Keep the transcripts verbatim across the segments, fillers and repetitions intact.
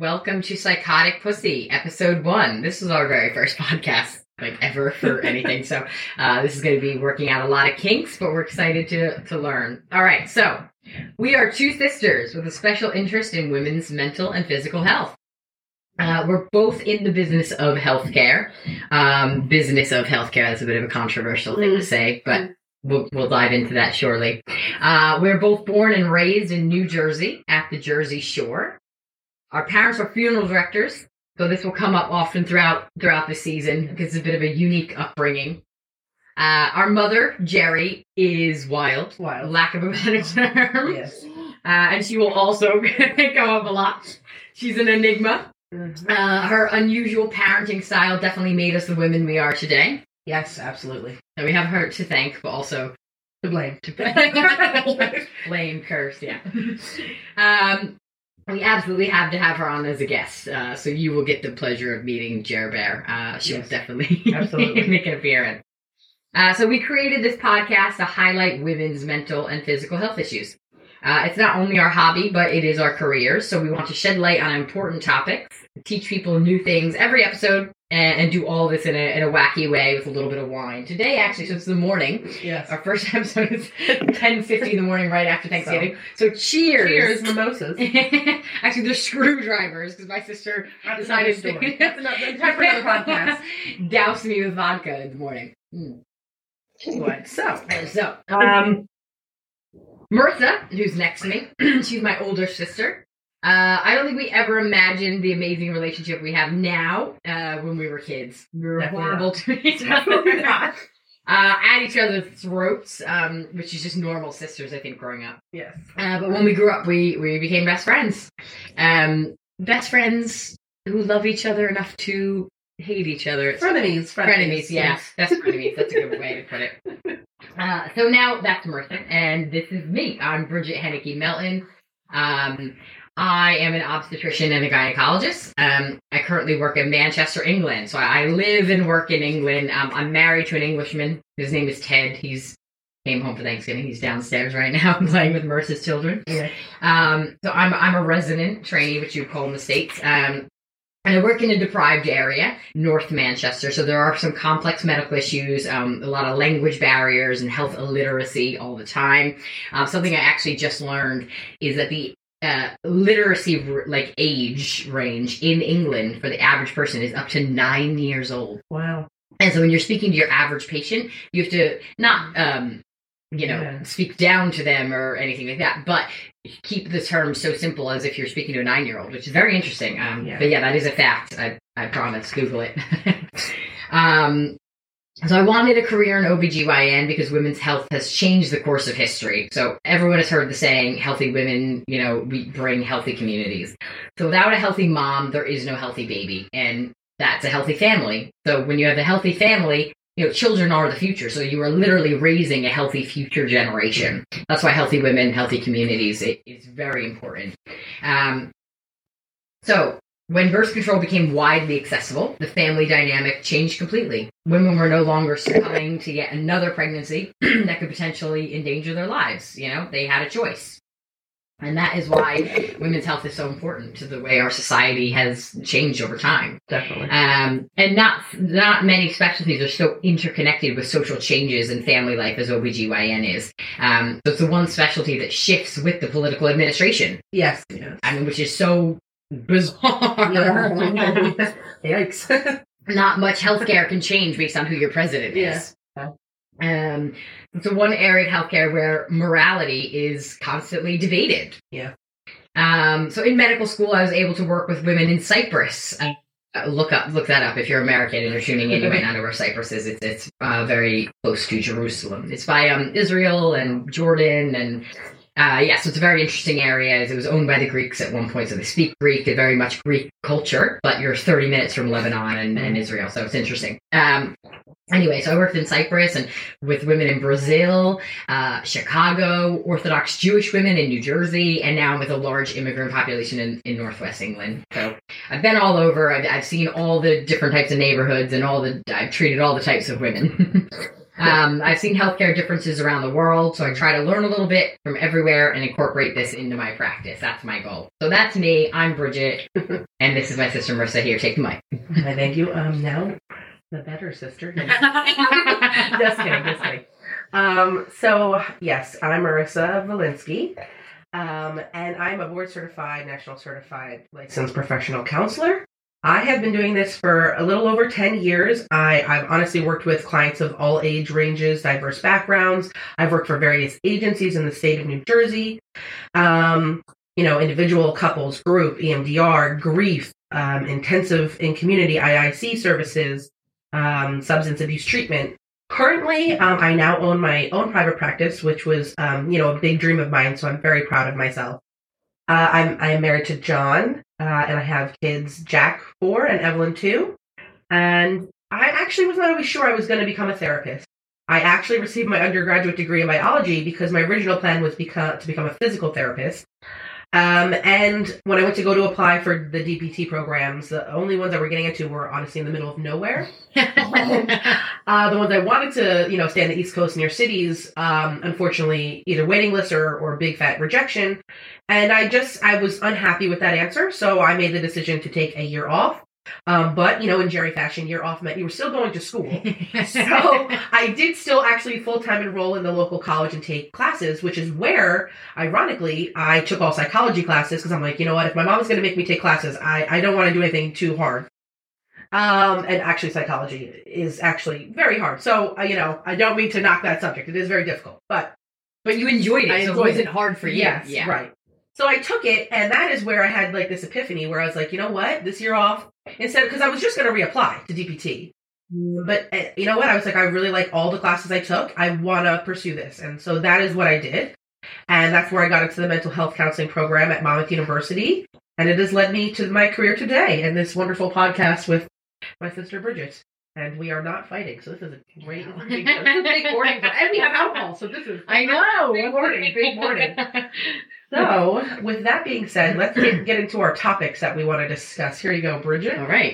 welcome to Psychotic Pussy, episode one. This is our very first podcast, like ever, for anything. So uh, this is going to be working out a lot of kinks, but we're excited to, to learn. All right, so we are two sisters with a special interest in women's mental and physical health. Uh, we're both in the business of healthcare. Um, business of healthcare, that's a bit of a controversial thing to say, but We'll, we'll dive into that shortly. Uh, we're both born and raised in New Jersey at the Jersey Shore. Our parents are funeral directors, so this will come up often throughout throughout the season because it's a bit of a unique upbringing. Uh, our mother, Jerry, is wild. Wild. Lack of a better term. Yes. Uh, and she will also come up a lot. She's an enigma. Mm-hmm. Uh, her unusual parenting style definitely made us the women we are today. Yes, absolutely. So we have her to thank, but also to blame. To blame. Blame, curse, yeah. Um, we absolutely have to have her on as a guest, uh, so you will get the pleasure of meeting Jer Bear. Uh, she yes. will definitely absolutely make an appearance. Uh, so we created this podcast to highlight women's mental and physical health issues. Uh, it's not only our hobby, but it is our careers, so we want to shed light on important topics, teach people new things every episode, and, and do all this in a, in a wacky way with a little bit of wine. Today, actually, so it's the morning. Yes. Our first episode is ten fifty in the morning, right after Thanksgiving. So, so cheers. Cheers, mimosas. Actually, they're screwdrivers, because my sister That's decided to... That's another, time for another podcast. Douse me with vodka in the morning. Mm. What? So. So, um... Martha, who's next to me, she's my older sister. Uh, I don't think we ever imagined the amazing relationship we have now uh, when we were kids. We were Definitely horrible not. to each other. uh, at each other's throats, um, which is just normal sisters, I think, growing up. Yes. Uh, but when we grew up, we, we became best friends. Um, best friends who love each other enough to hate each other. Frenemies. Frenemies, frenemies yeah. That's frenemies. That's a good way to put it. Uh, so now that's Martha, and this is me. I'm Bridget Henneke Melton. Um, I am an obstetrician and a gynecologist. Um, I currently work in Manchester, England. So I live and work in England. Um, I'm married to an Englishman. His name is Ted. He's came home for Thanksgiving. He's downstairs right now playing with Martha's children. Yeah. Um, so I'm I'm a resident trainee, which you call in the States. Um, And I work in a deprived area, North Manchester, so there are some complex medical issues, um, a lot of language barriers and health illiteracy all the time. Um, something I actually just learned is that the uh, literacy like age range in England for the average person is up to nine years old. Wow. And so when you're speaking to your average patient, you have to not, um, you know, yeah. speak down to them or anything like that, but keep the term so simple as if you're speaking to a nine-year-old, which is very interesting. Um, yeah. But yeah, that is a fact. I, I promise. Google it. um, so I wanted a career in O B G Y N because women's health has changed the course of history. So everyone has heard the saying, healthy women, you know, we bring healthy communities. So without a healthy mom, there is no healthy baby. And that's a healthy family. So when you have a healthy family, you know, children are the future, so you are literally raising a healthy future generation. That's why healthy women, healthy communities it, is very important. Um, so, when birth control became widely accessible, the family dynamic changed completely. Women were no longer succumbing to yet another pregnancy that could potentially endanger their lives. You know, they had a choice. And that is why women's health is so important to the way our society has changed over time. Definitely. Um, and not not many specialties are so interconnected with social changes in family life as O B G Y N is. Um, so it's the one specialty that shifts with the political administration. Yes. yes. I mean, which is so bizarre. Yikes. Not much healthcare can change based on who your president is. Yeah. Um, it's the one area of healthcare where morality is constantly debated. Yeah. Um, so in medical school, I was able to work with women in Cyprus. Uh, look up, look that up if you're American and you're tuning in. You might not know where Cyprus is. It's it's uh, very close to Jerusalem. It's by um Israel and Jordan and. Uh, yeah, so it's a very interesting area. It was owned by the Greeks at one point, so they speak Greek. They're very much Greek culture, but you're thirty minutes from Lebanon and, and Israel, so it's interesting. Um, anyway, so I worked in Cyprus and with women in Brazil, uh, Chicago, Orthodox Jewish women in New Jersey, and now with a large immigrant population in, in Northwest England. So I've been all over. I've, I've seen all the different types of neighborhoods and all the. I've treated all the types of women. Um, I've seen healthcare differences around the world, so I try to learn a little bit from everywhere and incorporate this into my practice. That's my goal. So that's me. I'm Bridget, and this is my sister Marissa. Here, take the mic. I thank you. Um, now the better sister. Just kidding. Just kidding. Um, so yes, I'm Marissa Valinsky, um, and I'm a board certified, national certified licensed professional counselor. I have been doing this for a little over ten years. I, I've honestly worked with clients of all age ranges, diverse backgrounds. I've worked for various agencies in the state of New Jersey. Um, you know, individual, couples, group, E M D R, grief, um, intensive in community I I C services, um, substance abuse treatment. Currently, um, I now own my own private practice, which was, um, you know, a big dream of mine. So I'm very proud of myself. Uh, I'm I am married to John, uh, and I have kids, Jack, four, and Evelyn, two. And I actually was not always sure I was going to become a therapist. I actually received my undergraduate degree in biology because my original plan was become, to become a physical therapist. Um, and when I went to go to apply for the D P T programs, the only ones I were getting into were honestly in the middle of nowhere. and, uh, the ones I wanted to, you know, stay on the East Coast near cities, um, unfortunately, either waiting list or, or big fat rejection. And I just, I was unhappy with that answer. So I made the decision to take a year off. Um, but, you know, in Jerry fashion, year off meant you were still going to school. So I did still actually full-time enroll in the local college and take classes, which is where, ironically, I took all psychology classes because I'm like, you know what, if my mom is going to make me take classes, I, I don't want to do anything too hard. Um, and actually psychology is actually very hard. So, uh, you know, I don't mean to knock that subject. It is very difficult, but. But you enjoyed it, I so enjoyed it wasn't it. hard for you. Yes, yeah. Right. So I took it, and that is where I had like this epiphany where I was like, you know what, this year off, instead, because I was just going to reapply to D P T. But uh, you know what, I was like, I really like all the classes I took. I want to pursue this. And so that is what I did. And that's where I got into the mental health counseling program at Monmouth University. And it has led me to my career today and this wonderful podcast with my sister Bridget. And we are not fighting, so this is a great big, this is a big morning. For, and we have alcohol, so this is I know big morning, big morning. So, with that being said, let's get, get into our topics that we want to discuss. Here you go, Bridget. All right.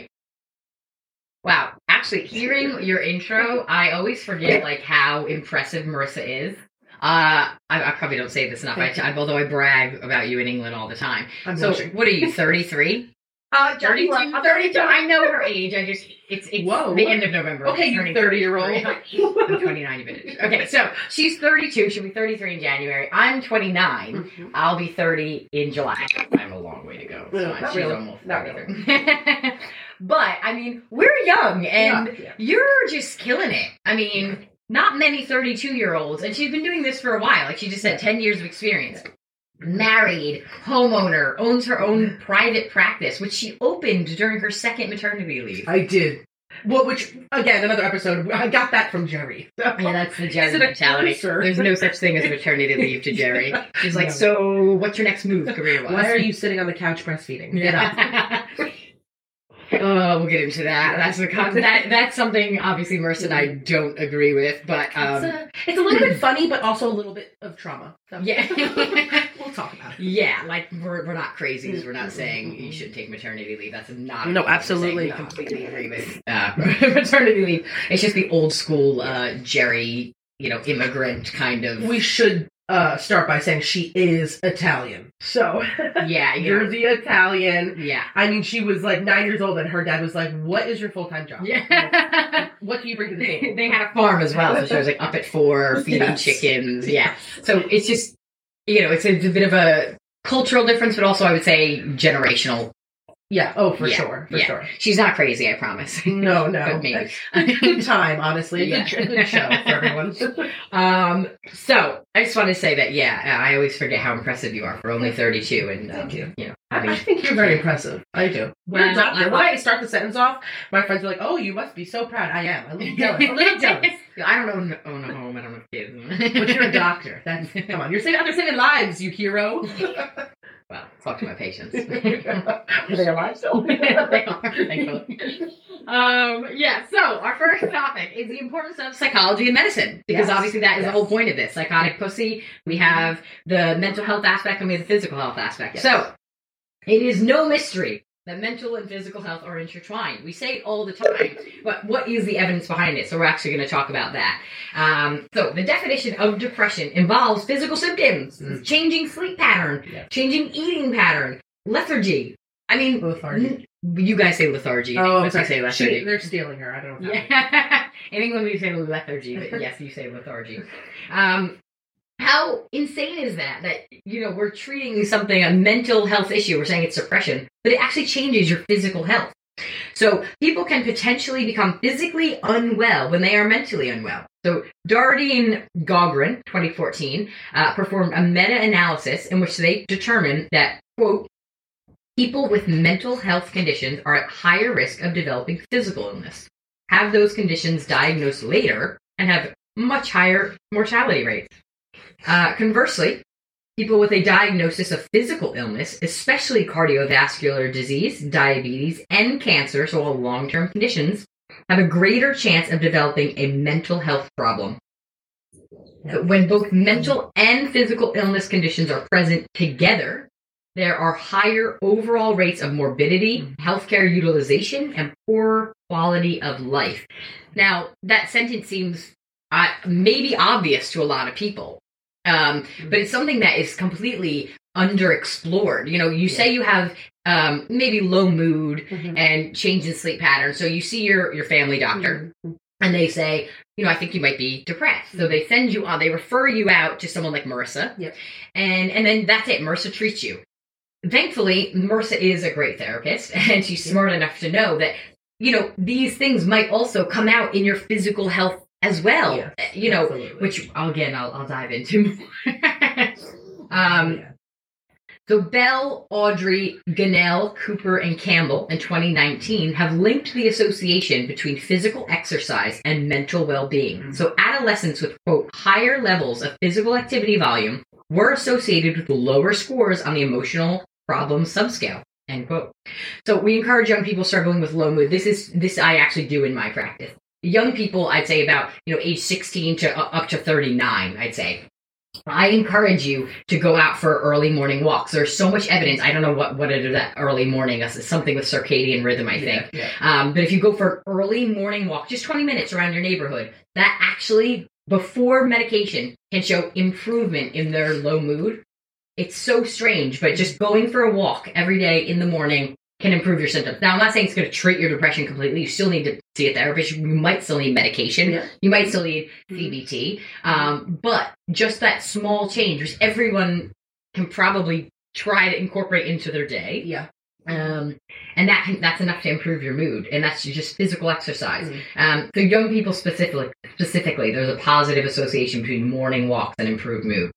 Wow. Actually, hearing your intro, I always forget like how impressive Marissa is. Uh, I, I probably don't say this enough, I, I, although I brag about you in England all the time. I'm so, watching. What are you, thirty-three? Uh, thirty-two, I'm thirty-two. I know her age. I just, it's, it's Whoa. the end of November. Okay, you thirty-year-old. I'm twenty-nine, bitch. Okay, so she's thirty-two. She'll be thirty-three in January. I'm twenty-nine. Mm-hmm. I'll be thirty in July. I have a long way to go. No, So not she's really. almost Not really. But, I mean, we're young, and Yeah, yeah. you're just killing it. I mean, not many thirty-two-year-olds, and she's been doing this for a while. Like she just said, ten years of experience. Married, homeowner, owns her own private practice, which she opened during her second maternity leave. I did. Well, which, again, another episode, I got that from Jerry. So. Yeah, that's the Jerry Is it a mentality. cursor? There's no such thing as maternity leave to Jerry. She's like, No. so what's your next move career-wise? Why are you sitting on the couch breastfeeding? Get up. Yeah. Oh, we'll get into that. That's the con- that that's something obviously Marissa and I don't agree with, but um, it's, a, it's a little bit funny, but also a little bit of trauma. So. yeah, We'll talk about it. yeah. Like we're we're not crazies. We're not saying you should take maternity leave. That's not No, what we're absolutely saying. We not. completely agree with uh, maternity leave. It's just the old school uh, Jerry, you know, immigrant kind of. We should uh, start by saying she is Italian. So, Yeah, you know. Jersey Italian. Yeah. I mean, she was like nine years old, and her dad was like, "What is your full time job? Yeah. What do you bring to the table?" They had a farm as well, so she was like up at four feeding Yes. chickens. Yeah. So it's just, you know, it's a, it's a bit of a cultural difference, but also I would say generational. Yeah. Oh, for Yeah, sure. For yeah. sure. She's not crazy, I promise. No, no. But maybe. Good, good time, honestly. Yeah. Good, good show for everyone. Um, so I just want to say that, yeah, I always forget how impressive you are for only thirty-two. And, um, Thank you. you know, I, having, I think you're very impressive. I do. Well, You're a doctor. I'm- When I start the sentence off, my friends are like, "Oh, you must be so proud." I am. I'm a little jealous. A little jealous. I don't own, own a home. I don't have kids. But you're a doctor. That's come on. You're saving. They're saving lives, you hero. Well, talk to my patients. Are they alive still? They are, thankfully. Um, yeah, so our first topic is the importance of psychology and medicine. Because Yes. obviously that is Yes. the whole point of this. Psychotic pussy, we have the mental health aspect and we have the physical health aspect. Yes. So, it is no mystery that mental and physical health are intertwined. We say it all the time, but what is the evidence behind it? So we're actually going to talk about that. Um, so the definition of depression involves physical symptoms, mm. changing sleep pattern, yeah. changing eating pattern, lethargy. I mean, lethargy. You guys say lethargy. Oh, I say lethargy. She, they're stealing her. I don't know. Yeah. I think when we say lethargy, but yes, you say lethargy. Um, How insane is that? That, you know, we're treating something, a mental health issue, we're saying it's depression, but it actually changes your physical health. So people can potentially become physically unwell when they are mentally unwell. So Doherty and Gogren, twenty fourteen, uh, performed a meta-analysis in which they determined that, quote, people with mental health conditions are at higher risk of developing physical illness, have those conditions diagnosed later, and have much higher mortality rates. Uh, conversely, people with a diagnosis of physical illness, especially cardiovascular disease, diabetes, and cancer, so all long-term conditions, have a greater chance of developing a mental health problem. So when both mental and physical illness conditions are present together, there are higher overall rates of morbidity, healthcare utilization, and poor quality of life. Now, that sentence seems uh, maybe obvious to a lot of people. Um, but it's something that is completely underexplored. You know, you say you have um, maybe low mood mm-hmm. and change in sleep patterns. So you see your, your family doctor mm-hmm. and they say, you know, I think you might be depressed. So they send you on, they refer you out to someone like Marissa. Yep. And, and then that's it. Marissa treats you. Thankfully, Marissa is a great therapist and she's smart enough to know that, you know, these things might also come out in your physical health as well, yes, you know, absolutely. Which again, I'll, I'll dive into more. um, yeah. So Bell, Audrey, Gunnell, Cooper, and Campbell in twenty nineteen have linked the association between physical exercise and mental well-being. Mm-hmm. So adolescents with, quote, higher levels of physical activity volume were associated with lower scores on the emotional problems subscale, end quote. So we encourage young people struggling with low mood. This is, this I actually do in my practice. Young people, I'd say about, you know, age sixteen to uh, up to thirty-nine, I'd say. I encourage you to go out for early morning walks. There's so much evidence. I don't know what, what it is that early morning is. It's something with circadian rhythm, I think. Yeah, yeah. Um, but if you go for an early morning walk, just twenty minutes around your neighborhood, that actually, before medication, can show improvement in their low mood. It's so strange, but just going for a walk every day in the morning can improve your symptoms. Now, I'm not saying it's going to treat your depression completely. You still need to see a therapist. You might still need medication. Yeah. You might still need C B T. Um, but just that small change, which everyone can probably try to incorporate into their day. Yeah. Um, and that can, that's enough to improve your mood. And that's just physical exercise. Mm-hmm. Um, so young people specifically, specifically, there's a positive association between morning walks and improved mood.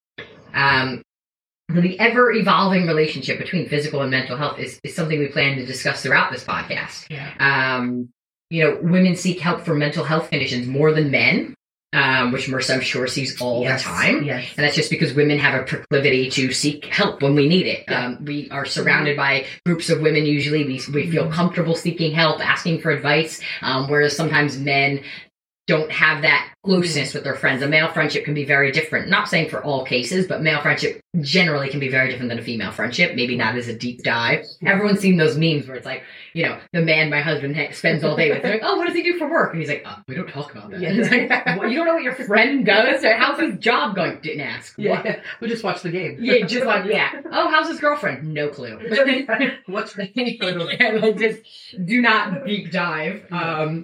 Um, The ever-evolving relationship between physical and mental health is, is something we plan to discuss throughout this podcast. Yeah. Um, you know, women seek help for mental health conditions more than men, um, which Marissa, I'm sure, sees all yes. the time. Yes. And that's just because women have a proclivity to seek help when we need it. Yeah. Um, we are surrounded by groups of women usually. We, we feel mm-hmm. comfortable seeking help, asking for advice, um, whereas sometimes men don't have that closeness with their friends. A male friendship can be very different. Not saying for all cases, but male friendship generally can be very different than a female friendship. Maybe not as a deep dive. Everyone's seen those memes where it's like, you know, the man my husband ha- spends all day with. They're like, oh, what does he do for work? And he's like, oh, we don't talk about that. Yeah. It's like, well, you don't know what your friend does? Or how's his job going? Didn't ask. Yeah, what? We just watched the game. Yeah, just like, yeah. Oh, how's his girlfriend? No clue. What's her yeah, like just do not deep dive. Um,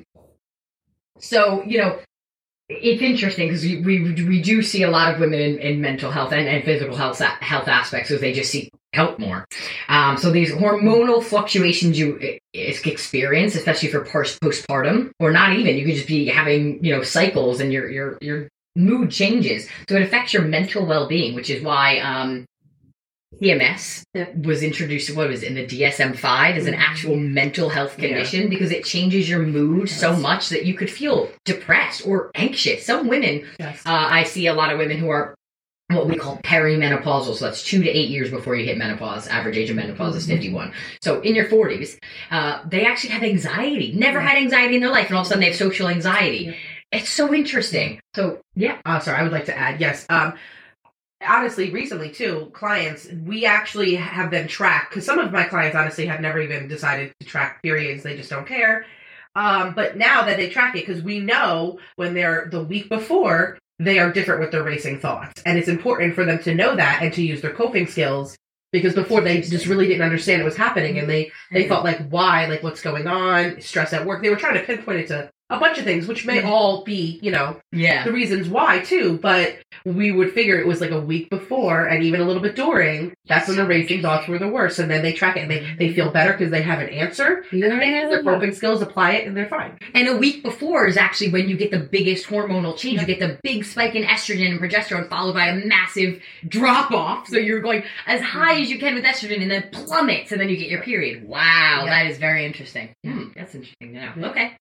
so, you know, it's interesting because we, we we do see a lot of women in, in mental health and, and physical health health aspects because they just seek help more. Um, so these hormonal fluctuations you experience, especially for post postpartum, or not even, you could just be having, you know, cycles and your your your mood changes. So it affects your mental well-being, which is why um, P M S was introduced, what was it, in the D S M five as an actual mental health condition yeah. because it changes your mood yes. so much that you could feel depressed or anxious. Some women, yes. uh, I see a lot of women who are what we call perimenopausal, so that's two to eight years before you hit menopause. Average age of menopause mm-hmm. is fifty-one. So in your forties, uh, they actually have anxiety, never yeah. had anxiety in their life, and all of a sudden they have social anxiety. Yeah. It's so interesting. So, yeah. Uh, sorry, I would like to add, yes. Um, honestly, recently too, clients, we actually have them tracked, because some of my clients honestly have never even decided to track periods. They just don't care. Um, but now that they track it, because we know when they're the week before, they are different with their racing thoughts. And it's important for them to know that and to use their coping skills, because before they just really didn't understand it was happening. And they, they mm-hmm. thought like, why, like what's going on, stress at work. They were trying to pinpoint it to a bunch of things, which may all be, you know, yeah. the reasons why too, but we would figure it was like a week before and even a little bit during, that's when the racing thoughts were the worst. And then they track it and they, they feel better because they have an answer. Yeah. Their coping skills, apply it, and they're fine. And a week before is actually when you get the biggest hormonal change. Yeah. You get the big spike in estrogen and progesterone followed by a massive drop off. So you're going as high as you can with estrogen and then plummets and then you get your period. Wow, yeah. That is very interesting. Hmm, that's interesting to know. Yeah. Okay.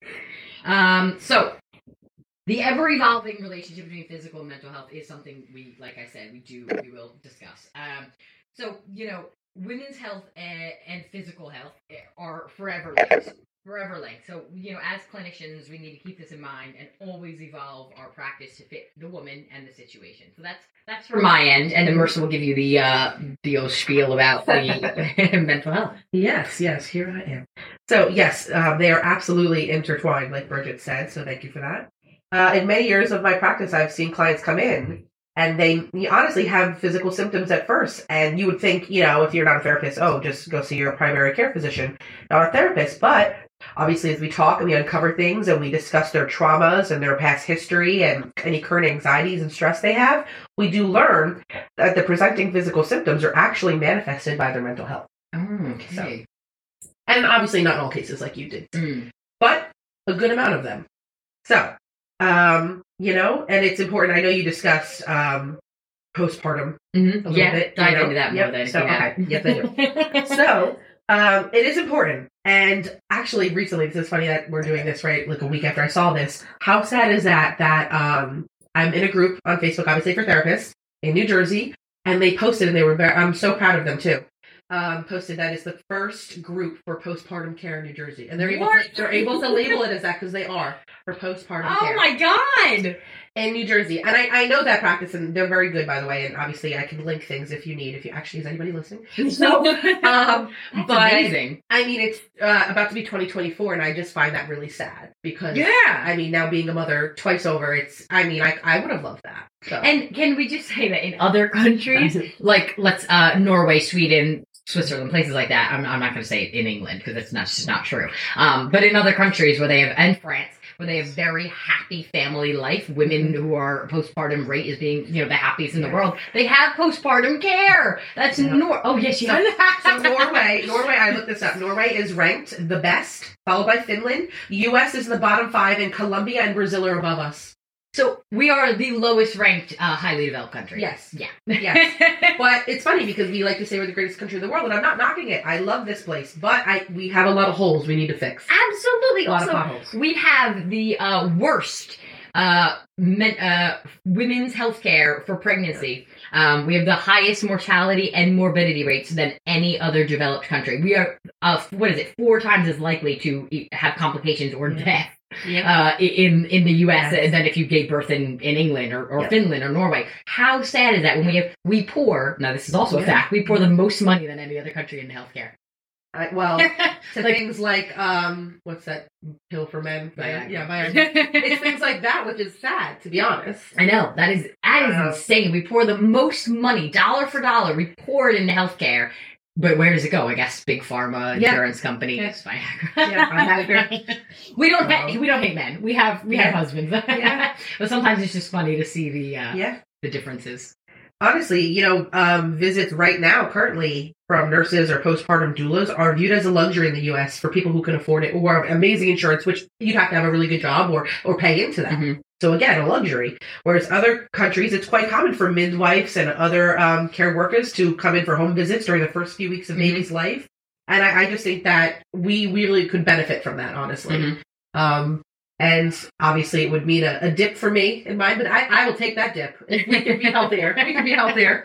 Um, so the ever-evolving relationship between physical and mental health is something we, like I said, we do, we will discuss. Um, so, you know, women's health and, and physical health are forever linked, forever linked. So, you know, as clinicians, we need to keep this in mind and always evolve our practice to fit the woman and the situation. So that's, that's from my end, and then Marissa will give you the, uh, the old spiel about the mental health. Yes, yes, here I am. So, yes, uh, they are absolutely intertwined, like Bridget said, so thank you for that. Uh, in many years of my practice, I've seen clients come in, and they honestly have physical symptoms at first, and you would think, you know, if you're not a therapist, oh, just go see your primary care physician, not a therapist, but obviously as we talk and we uncover things and we discuss their traumas and their past history and any current anxieties and stress they have, we do learn that the presenting physical symptoms are actually manifested by their mental health. Oh, okay. So, and obviously not in all cases like you did, mm. but a good amount of them. So, um, you know, and it's important. I know you discussed um, postpartum mm-hmm. a little yeah, bit. dive you know? into that more yep. then. So, Yeah. okay. Yes, I do. So, um, it is important. And actually, recently, this is funny that we're doing this right like a week after I saw this. How sad is that? That um, I'm in a group on Facebook, obviously for therapists in New Jersey, and they posted, and they were very. I'm so proud of them too. Um, posted that it's the first group for postpartum care in New Jersey, and they're able to, they're able to label it as that because they are for postpartum oh care. Oh my god! In New Jersey, and I, I know that practice, and they're very good, by the way. And obviously, I can link things if you need. If you actually is anybody listening? So, um, That's but amazing. I mean, it's uh, about to be twenty twenty-four, and I just find that really sad because yeah, I mean, now being a mother twice over, it's. I mean, I I would have loved that. So. And can we just say that in other countries, like let's uh, Norway, Sweden, Switzerland, places like that. I'm, I'm not going to say in England because it's not just not true. Um, but in other countries where they have, and France, where they have very happy family life, women who are postpartum rate is being, you know, the happiest in the world. They have postpartum care. That's yeah. Nor. Oh yes, you. So, so Norway, Norway. I looked this up. Norway is ranked the best, followed by Finland. U S is in the bottom five, and Colombia and Brazil are above us. So we are the lowest ranked uh, highly developed country. Yes. Yeah. Yes. But it's funny because we like to say we're the greatest country in the world, and I'm not knocking it. I love this place, but I we have a lot of holes we need to fix. Absolutely. A lot also, of potholes. We have the uh, worst uh, men, uh, women's health care for pregnancy. Um, we have the highest mortality and morbidity rates than any other developed country. We are, uh, what is it, four times as likely to have complications or yeah. death. Yeah. Uh, in in the U S yes. than if you gave birth in, in England or, or yep. Finland or Norway. How sad is that when we have we pour? Now this is also yeah. a fact. We pour the most money than any other country in healthcare. I, well, to like, things like um, what's that pill for men? Viagra. Yeah, Viagra. It's things like that, which is sad, to be honest. I know that is that is uh, insane. We pour the most money, dollar for dollar. We pour it into healthcare. But where does it go? I guess big pharma, insurance yeah. companies, yeah. Viagra. Yeah, Viagra. we don't ha- we don't hate men. We have we yeah. have husbands. yeah. But sometimes it's just funny to see the uh, yeah. the differences. Honestly, you know, um, visits right now, currently, from nurses or postpartum doulas are viewed as a luxury in the U S for people who can afford it or have amazing insurance, which you'd have to have a really good job or or pay into that. Mm-hmm. So again, a luxury. Whereas other countries, it's quite common for midwives and other um, care workers to come in for home visits during the first few weeks of mm-hmm. baby's life. And I, I just think that we really could benefit from that, honestly. Mm-hmm. Um, and obviously it would mean a, a dip for me in mine, but I, I will take that dip. We can be healthier. We can be healthier.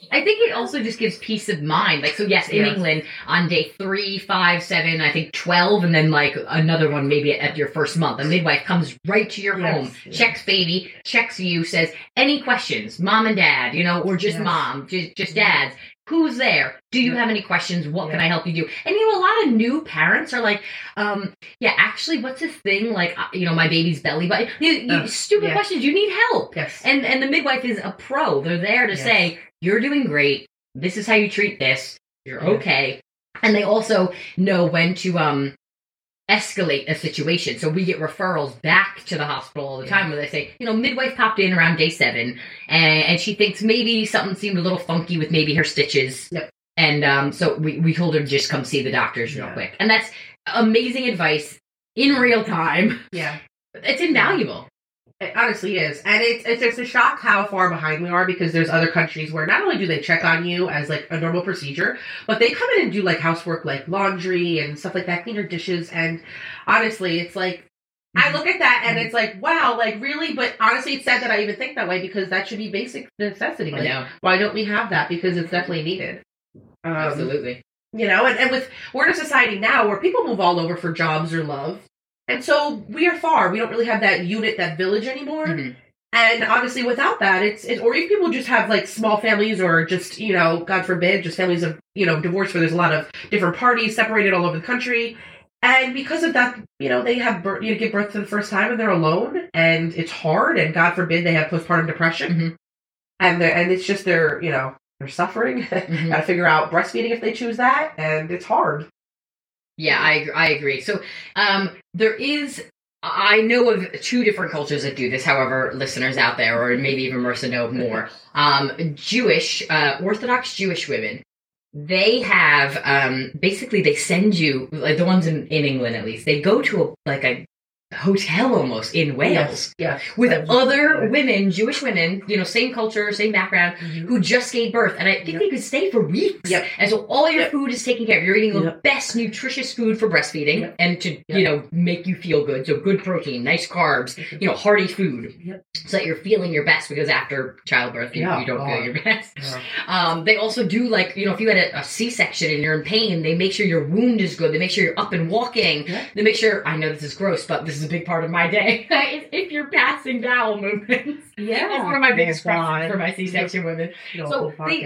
I think it also just gives peace of mind. Like, so yes, in Yes. England, on day three, five, seven, I think twelve, and then like another one maybe at your first month, a midwife comes right to your Yes, home, yes. checks baby, checks you, says, any questions, mom and dad, you know, or just Yes. mom, just, just dads. Who's there? Do you Yeah. have any questions? What can Yeah. I help you do? And you know, a lot of new parents are like, um, yeah, actually, what's this thing? Like, uh, you know, my baby's belly button. You, you, Uh, stupid yeah. questions. You need help. Yes. And and the midwife is a pro. They're there to Yes. say, you're doing great. This is how you treat this. You're Yeah. okay. And they also know when to um escalate a situation. So we get referrals back to the hospital all the time where they say, you know, midwife popped in around day seven and, and she thinks maybe something seemed a little funky with maybe her stitches. Yep. And um, so we, we told her to just come see the doctors real Yeah. quick. And that's amazing advice in real time. Yeah. It's invaluable. It honestly is. And it's, it's just a shock how far behind we are because there's other countries where not only do they check on you as like a normal procedure, but they come in and do like housework like laundry and stuff like that, clean your dishes. And honestly, it's like, I look at that and it's like, wow, like really? But honestly, it's sad that I even think that way because that should be basic necessity. I Like, know. why don't we have that? Because it's definitely needed. Um, Absolutely. You know, and, and with, we're in a society now where people move all over for jobs or love. And so we are far. We don't really have that unit, that village anymore. Mhm. And honestly, without that, it's, it's or if people just have like small families or just, you know, God forbid, just families of, you know, divorce where there's a lot of different parties separated all over the country. And because of that, you know, they have birth, you know, give birth for the first time and they're alone and it's hard. And God forbid they have postpartum depression. Mhm. And they're, and it's just they're, you know, they're suffering. Mhm. Got to figure out breastfeeding if they choose that. And it's hard. Yeah, I ag- I agree. So, um, there is. I know of two different cultures that do this. However, listeners out there, or maybe even Marissa, know more. Um, Jewish, uh, Orthodox Jewish women, they have um, basically they send you like the ones in, in England at least. They go to a, like a hotel almost in Wales. Yes. With Yes. other Yeah. women, Jewish women, you know, same culture, same background, Mhm. who just gave birth. And I think Yep. they could stay for weeks. Yep. And so all your Yep. food is taken care of. You're eating the Yep. best nutritious food for breastfeeding Yep. and to, Yep. you know, make you feel good. So good protein, nice carbs, you know, hearty food. Yep. So that you're feeling your best because after childbirth, you, Yeah. you don't Oh. feel your best. Yeah. Um, they also do like, you know, if you had a, a C-section and you're in pain, they make sure your wound is good. They make sure you're up and walking. Yeah. They make sure, I know this is gross, but this is a big part of my day. if, if you're passing bowel movements. Yeah. It's one of my biggest Oh, God. questions for my C-section women. You know, a So whole they,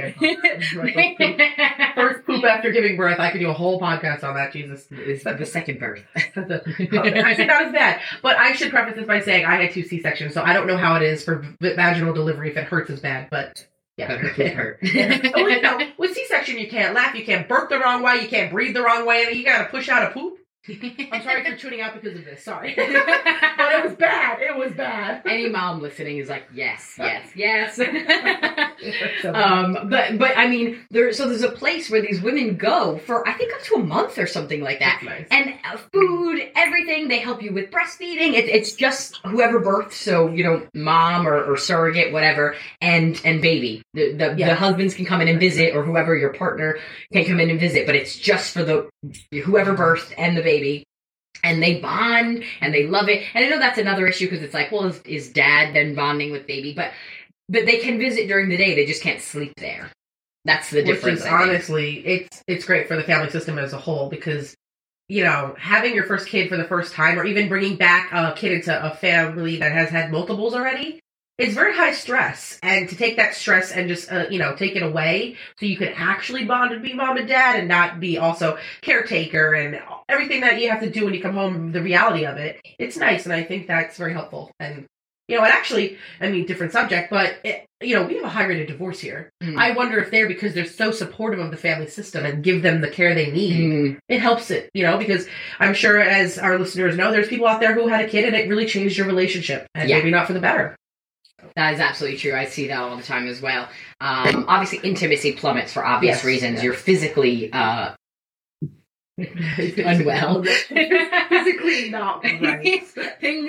podcast. First poop after giving birth. I could do a whole podcast on that. Jesus. it's the second birth. I said not as bad. But I should preface this by saying I had two C-sections, so I don't know how it is for v- vaginal delivery if it hurts as bad. But yeah, It hurt. Oh, wait, no. With C-section, you can't laugh, you can't burp the wrong way, you can't breathe the wrong way, and you gotta push out a poop. I'm sorry for tuning out because of this. Sorry, but it was bad. It was bad. Any mom listening is like, yes, yes, yes. So- um, but but I mean, there. So there's a place where these women go for I think up to a month or something like that. That's nice. And uh, food, everything. They help you with breastfeeding. It, it's just whoever births, so you know, mom or, or surrogate, whatever, and and baby. The the, Yeah. the husbands can come in and visit, or whoever your partner can come in and visit. But it's just for the whoever birthed and the baby. And they bond and they love it. And I know that's another issue because it's like, well, is, is dad then bonding with baby? But but they can visit during the day. They just can't sleep there. That's the Which difference. is I think. honestly, it's it's great for the family system as a whole because, you know, having your first kid for the first time or even bringing back a kid into a family that has had multiples already, it's very high stress. And to take that stress and just, uh, you know, take it away so you can actually bond and be mom and dad and not be also caretaker and everything that you have to do when you come home, the reality of it, it's nice. And I think that's very helpful. And, you know, and actually, I mean, different subject, but, it, you know, we have a high rate of divorce here. Mm. I wonder if they're, because they're so supportive of the family system and give them the care they need, Mm. it helps it, you know, because I'm sure as our listeners know, there's people out there who had a kid and it really changed your relationship and Yeah. maybe not for the better. That is absolutely true. I see that all the time as well. Um, obviously, intimacy plummets for obvious Yes. reasons. Yeah. You're physically uh, unwell. Physically not right. Things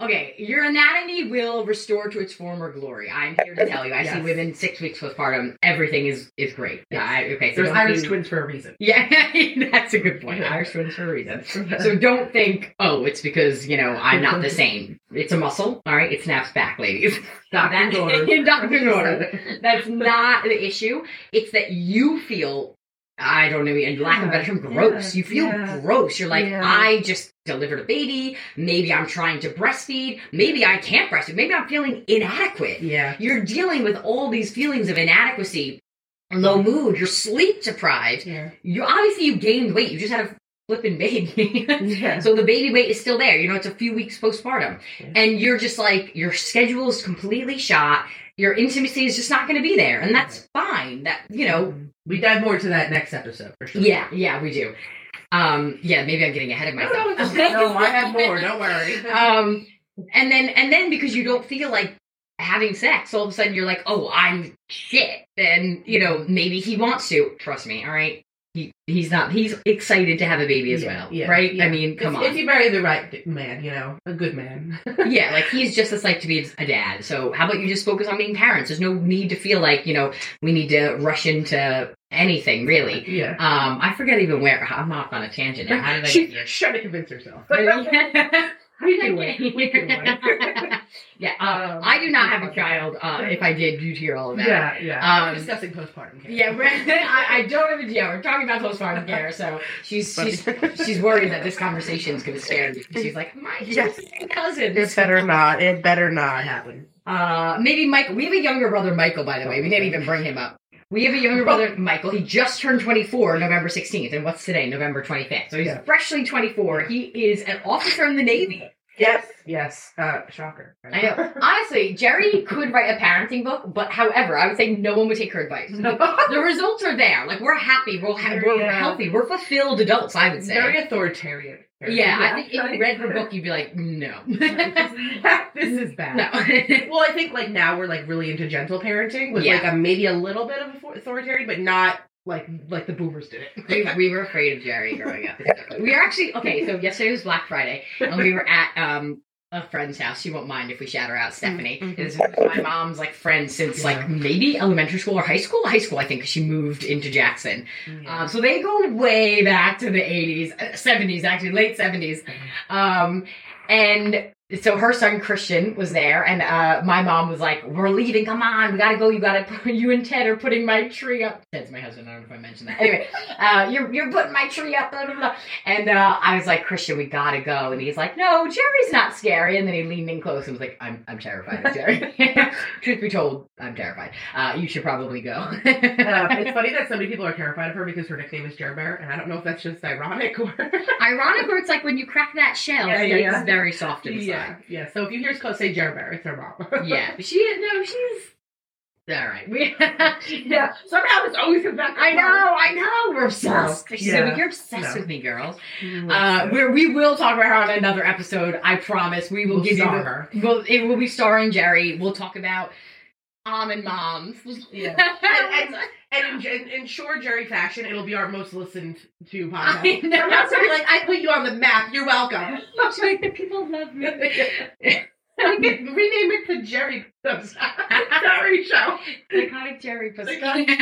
Okay, your anatomy will restore to its former glory. I'm here to tell you. I Yes. see within six weeks postpartum, everything is is great. Yes. I, okay, so There's don't Irish be- twins for a reason. Yeah, that's a good point. Irish twins for a reason. So don't think, oh, it's because, you know, I'm not the same. It's a muscle, all right? It snaps back, ladies. Stop that. Doctor's order. Doctor's order. That's not the issue. It's that you feel, I don't know, in lack of a better term, gross. Yeah, You feel yeah. gross. You're like, Yeah. I just delivered a baby. Maybe I'm trying to breastfeed. Maybe I can't breastfeed. Maybe I'm feeling inadequate. Yeah. You're dealing with all these feelings of inadequacy, low mood. You're sleep deprived. Yeah. You obviously you gained weight. You just had a flipping baby. Yeah. So the baby weight is still there. You know, it's a few weeks postpartum. Yeah. And you're just like, your schedule is completely shot. Your intimacy is just not going to be there. And that's fine. That, you know, We dive more into that next episode for sure. yeah, yeah, we do. Um, yeah, maybe I'm getting ahead of No, myself. no, no, I have more. Don't worry. um, and then, and then because you don't feel like having sex, all of a sudden you're like, oh, I'm shit. And, you know, maybe he wants to. Trust me, all right? He He's not, he's excited to have a baby as Yeah, well, yeah, right? yeah. I mean, come if, on. If you marry the right man, you know, a good man. Yeah, like he's just as like to be a dad. So how about you just focus on being parents? There's no need to feel like, you know, we need to rush into anything, really. Yeah. Um, I forget even where, I'm off on a tangent now. How did I She's get here? trying to convince herself. We can wait. We can wait. Yeah, uh, Um, I do not have a child. Uh, if I did, you'd hear all of that. Yeah, yeah. Um, We're discussing postpartum care. Yeah, we're, I, I don't have a yeah. We're talking about postpartum care, so she's she's she's worried that this conversation is going to scare me. She's like, my Yes. cousins. It better not. It better not happen. Uh, maybe Michael. We have a younger brother, Michael. By the way, we didn't even bring him up. We have a younger brother, Michael. He just turned twenty-four, November sixteenth, and what's today, November twenty-fifth. So he's Yeah. freshly twenty-four. He is an officer in the Navy. Yes, yes. Uh, shocker. I know. Honestly, Jerry could write a parenting book, but however, I would say no one would take her advice. The results are there. Like, we're happy. We're, ha- we're Yeah. healthy. We're fulfilled adults, I would say. Very authoritarian. Yeah, I think if you read her book, you'd be like, no. This is bad. No. Well, I think like now we're like really into gentle parenting with Yeah. like a maybe a little bit of authoritarian, but not like like the boomers did it. we, we were afraid of Jerry growing up. We were actually, okay, so yesterday was Black Friday, and we were at um, a friend's house. She won't mind if we shout her out, Stephanie. Mhm. Is my mom's like friend since Yeah. like maybe elementary school or high school? High school, I think, 'cause she moved into Jackson. Um, so they go way back to the eighties, uh, seventies, actually, late seventies. Um, and so her son Christian was there, and uh, my mom was like, "We're leaving. Come on, we gotta go. You gotta. You and Ted are putting my tree up." Ted's my husband. I don't know if I mentioned that. Anyway, uh, you're you're putting my tree up. Blah, blah, blah. And uh, I was like, "Christian, we gotta go." And he's like, "No, Jerry's not scary." And then he leaned in close and was like, "I'm I'm terrified of Jerry." Truth be told, I'm terrified. Uh, you should probably go. Uh, it's funny that so many people are terrified of her because her nickname is Jer Bear, and I don't know if that's just ironic or Ironic, or it's like when you crack that shell, Yeah, it's yeah. very soft inside. yeah, yeah. So if you hear us say Jer Bear, it's her mom. Yeah, she no, she's all right. We, yeah. Somehow this always comes back. to I her. know, I know. We're obsessed. No, She's yeah. like, you're obsessed No. with me, girls. Mm, Uh, we're, we will talk about her on another episode. I promise. We will We'll give star you the, her. Well, it will be starring Jerry. We'll talk about almond moms. Yeah. and, and, and in, in, in sure Jerry fashion, it'll be our most listened to podcast. I know. Somehow somebody like, I put you on the map. You're welcome. She's like, the people love me. Rename it to Jerry. Sorry, show. Iconic Jerry pussy.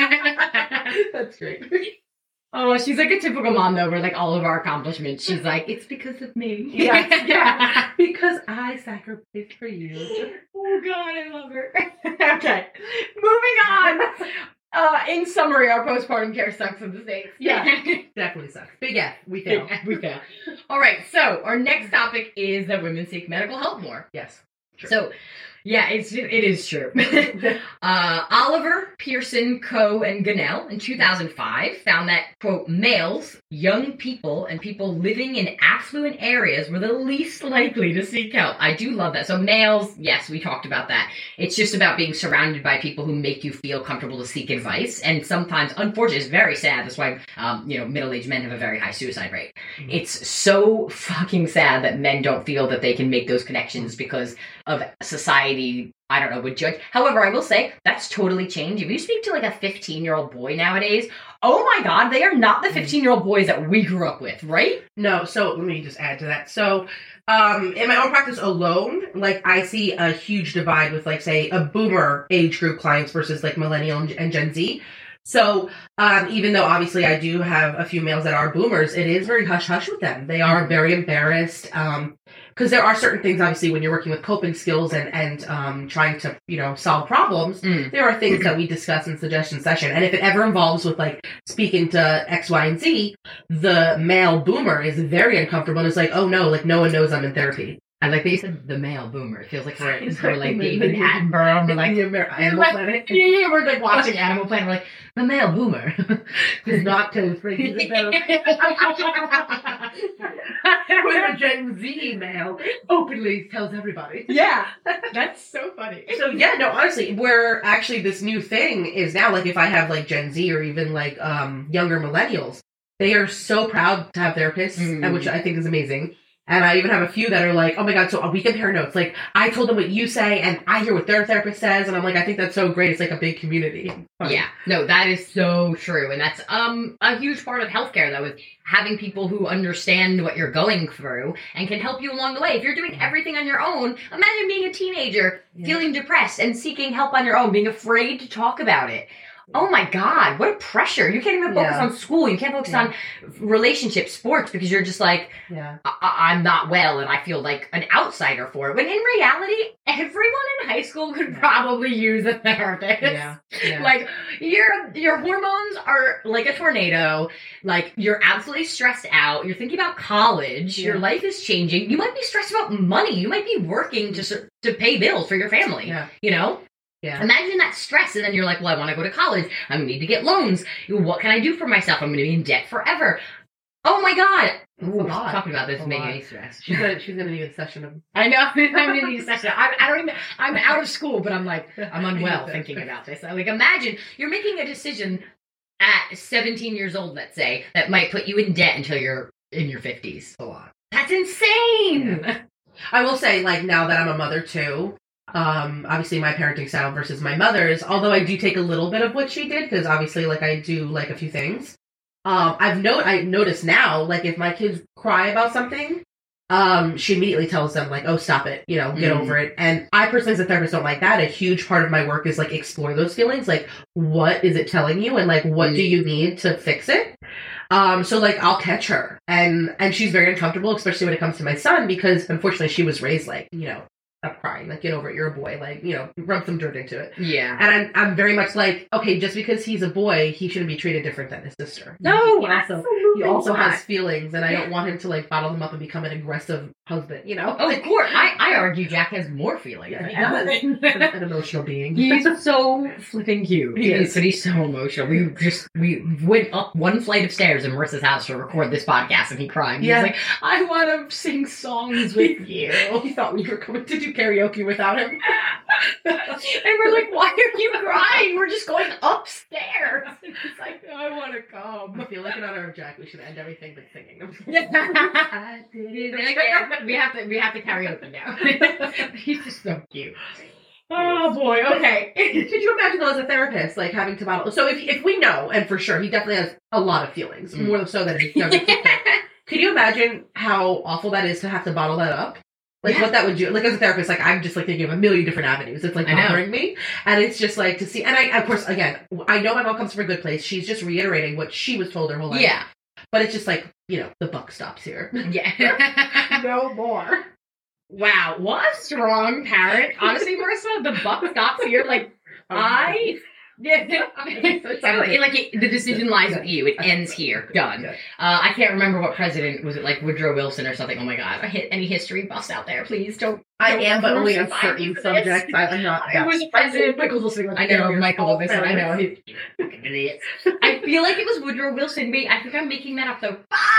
That's great. Oh, she's like a typical mom, though, where like all of our accomplishments, she's like, it's because of me. Yes, yeah. Because I sacrificed for you. Oh, God, I love her. Okay, moving on. Uh, in summary, our postpartum care sucks in the States. Yeah. Definitely sucks. Big F. We fail. Yeah, we fail. All right, so our next topic is that women seek medical help more. Yes. True. So, yeah, it's it is true. uh, Oliver, Pearson, Coe, and Gunnell in two thousand five found that, quote, males, young people, and people living in affluent areas were the least likely to seek help. I do love that. So males, yes, we talked about that. It's just about being surrounded by people who make you feel comfortable to seek advice. And sometimes, unfortunately, it's very sad. That's why, um, you know, middle-aged men have a very high suicide rate. Mm-hmm. It's so fucking sad that men don't feel that they can make those connections because of society society, I don't know, would judge. However, I will say that's totally changed. If you speak to like a fifteen year old boy nowadays, oh my God, they are not the fifteen year old boys that we grew up with, right? No. So let me just add to that. So, um, in my own practice alone, like I see a huge divide with like, say, a boomer age group clients versus like millennial and Gen Z. So, um, even though obviously I do have a few males that are boomers, it is very hush hush with them. They are very embarrassed. Um, because there are certain things, obviously, when you're working with coping skills and, and um, trying to, you know, solve problems, mm. there are things that we discuss in suggestion session. And if it ever involves with, like, speaking to X, Y, and Z, the male boomer is very uncomfortable and is like, oh, no, like, no one knows I'm in therapy. I like that you said the male boomer. It feels like we're, we're like David Attenborough. We're like, Animal Planet. Yeah, we're like watching Animal Planet. We're like, the male boomer is not to free the male. With a Gen Z male openly tells everybody. Yeah, that's so funny. So yeah, no, honestly, where actually this new thing is now, like if I have like Gen Z or even like um younger millennials, they are so proud to have therapists, mm. which I think is amazing. And I even have a few that are like, oh my God, so we compare notes. Like, I told them what you say, and I hear what their therapist says, and I'm like, I think that's so great. It's like a big community. Fun. Yeah, no, that is so true. And that's um a huge part of healthcare, though, is having people who understand what you're going through and can help you along the way. If you're doing everything on your own, imagine being a teenager, yeah. feeling depressed and seeking help on your own, being afraid to talk about it. Oh my God, what a pressure. You can't even focus yeah. on school. You can't focus yeah. on relationships, sports, because you're just like, yeah. I- I'm not well and I feel like an outsider for it. When in reality, everyone in high school could yeah. probably use a therapist. Yeah. Yeah. Like, your your hormones are like a tornado. Like, you're absolutely stressed out. You're thinking about college. Yeah. Your life is changing. You might be stressed about money. You might be working to to pay bills for your family. Yeah. You know? Yeah. Imagine that stress, and then you're like, well, I want to go to college. I need to get loans. What can I do for myself? I'm going to be in debt forever. Oh my God. Ooh, talking about this is making me stressed. She's gonna, she's gonna need a session of... I know. I'm going to need a session. I, I don't even... I'm out of school, but I'm like, I'm unwell thinking about this. Like, imagine you're making a decision at seventeen years old, let's say, that might put you in debt until you're in your fifties. A lot. That's insane. Yeah. I will say, like, now that I'm a mother, too... Um, obviously my parenting style versus my mother's, although I do take a little bit of what she did, because obviously, like, I do, like, a few things. Um, I've no- I noticed now, like, if my kids cry about something, um, she immediately tells them, like, oh, stop it, you know, get mm. over it. And I personally, as a therapist, don't like that. A huge part of my work is, like, explore those feelings. Like, what is it telling you? And, like, what mm. do you need to fix it? Um, so, like, I'll catch her. And, and she's very uncomfortable, especially when it comes to my son, because, unfortunately, she was raised, like, you know, stop crying, like, get over it, you're a boy, like, you know, rub some dirt into it. Yeah. And I'm I'm very much like, okay, just because he's a boy, he shouldn't be treated different than his sister. No, he also, he also has feelings, and I don't want him to, like, bottle them up and become an aggressive husband, you know? Oh, of course. I, I argue Jack has more feelings. Yeah, he does. an, an emotional being. He's so flipping cute. He is, but he's so emotional. We just, we went up one flight of stairs in Marissa's house to record this podcast, and he cried. Yeah. He's like, I want to sing songs with you. He thought we were coming to do karaoke without him. And we're like, why are you crying? We're just going upstairs. And he's like, I want to come. I feel like in honor of Jack, we should end everything with singing. I did it again. We have to, we have to karaoke now. He's just so cute. Oh boy, okay. Could you imagine though as a therapist, like having to bottle? So if if we know, and for sure, he definitely has a lot of feelings, mm. more so than his younger sister. Could you imagine how awful that is to have to bottle that up? Like, yeah. what that would do, like, as a therapist, like, I'm just, like, thinking of a million different avenues. It's, like, bothering me. And it's just, like, to see, and I, of course, again, I know my mom comes from a good place. She's just reiterating what she was told her whole life. Yeah. But it's just, like, you know, the buck stops here. Yeah. No more. Wow. What a strong parent. Honestly, Marissa, the buck stops here. Like, oh, I... Yeah, like it, the decision lies with you. It ends here. Done. Uh, I can't remember what president was it, like Woodrow Wilson or something. Oh my God! I hit any history buffs out there, please don't. I don't am, but only on certain subjects. I, I'm not. It was President Michael Wilson. I know Michael Wilson. I know. He's fucking idiot. I feel like it was Woodrow Wilson. I think I'm making that up though. Fuck!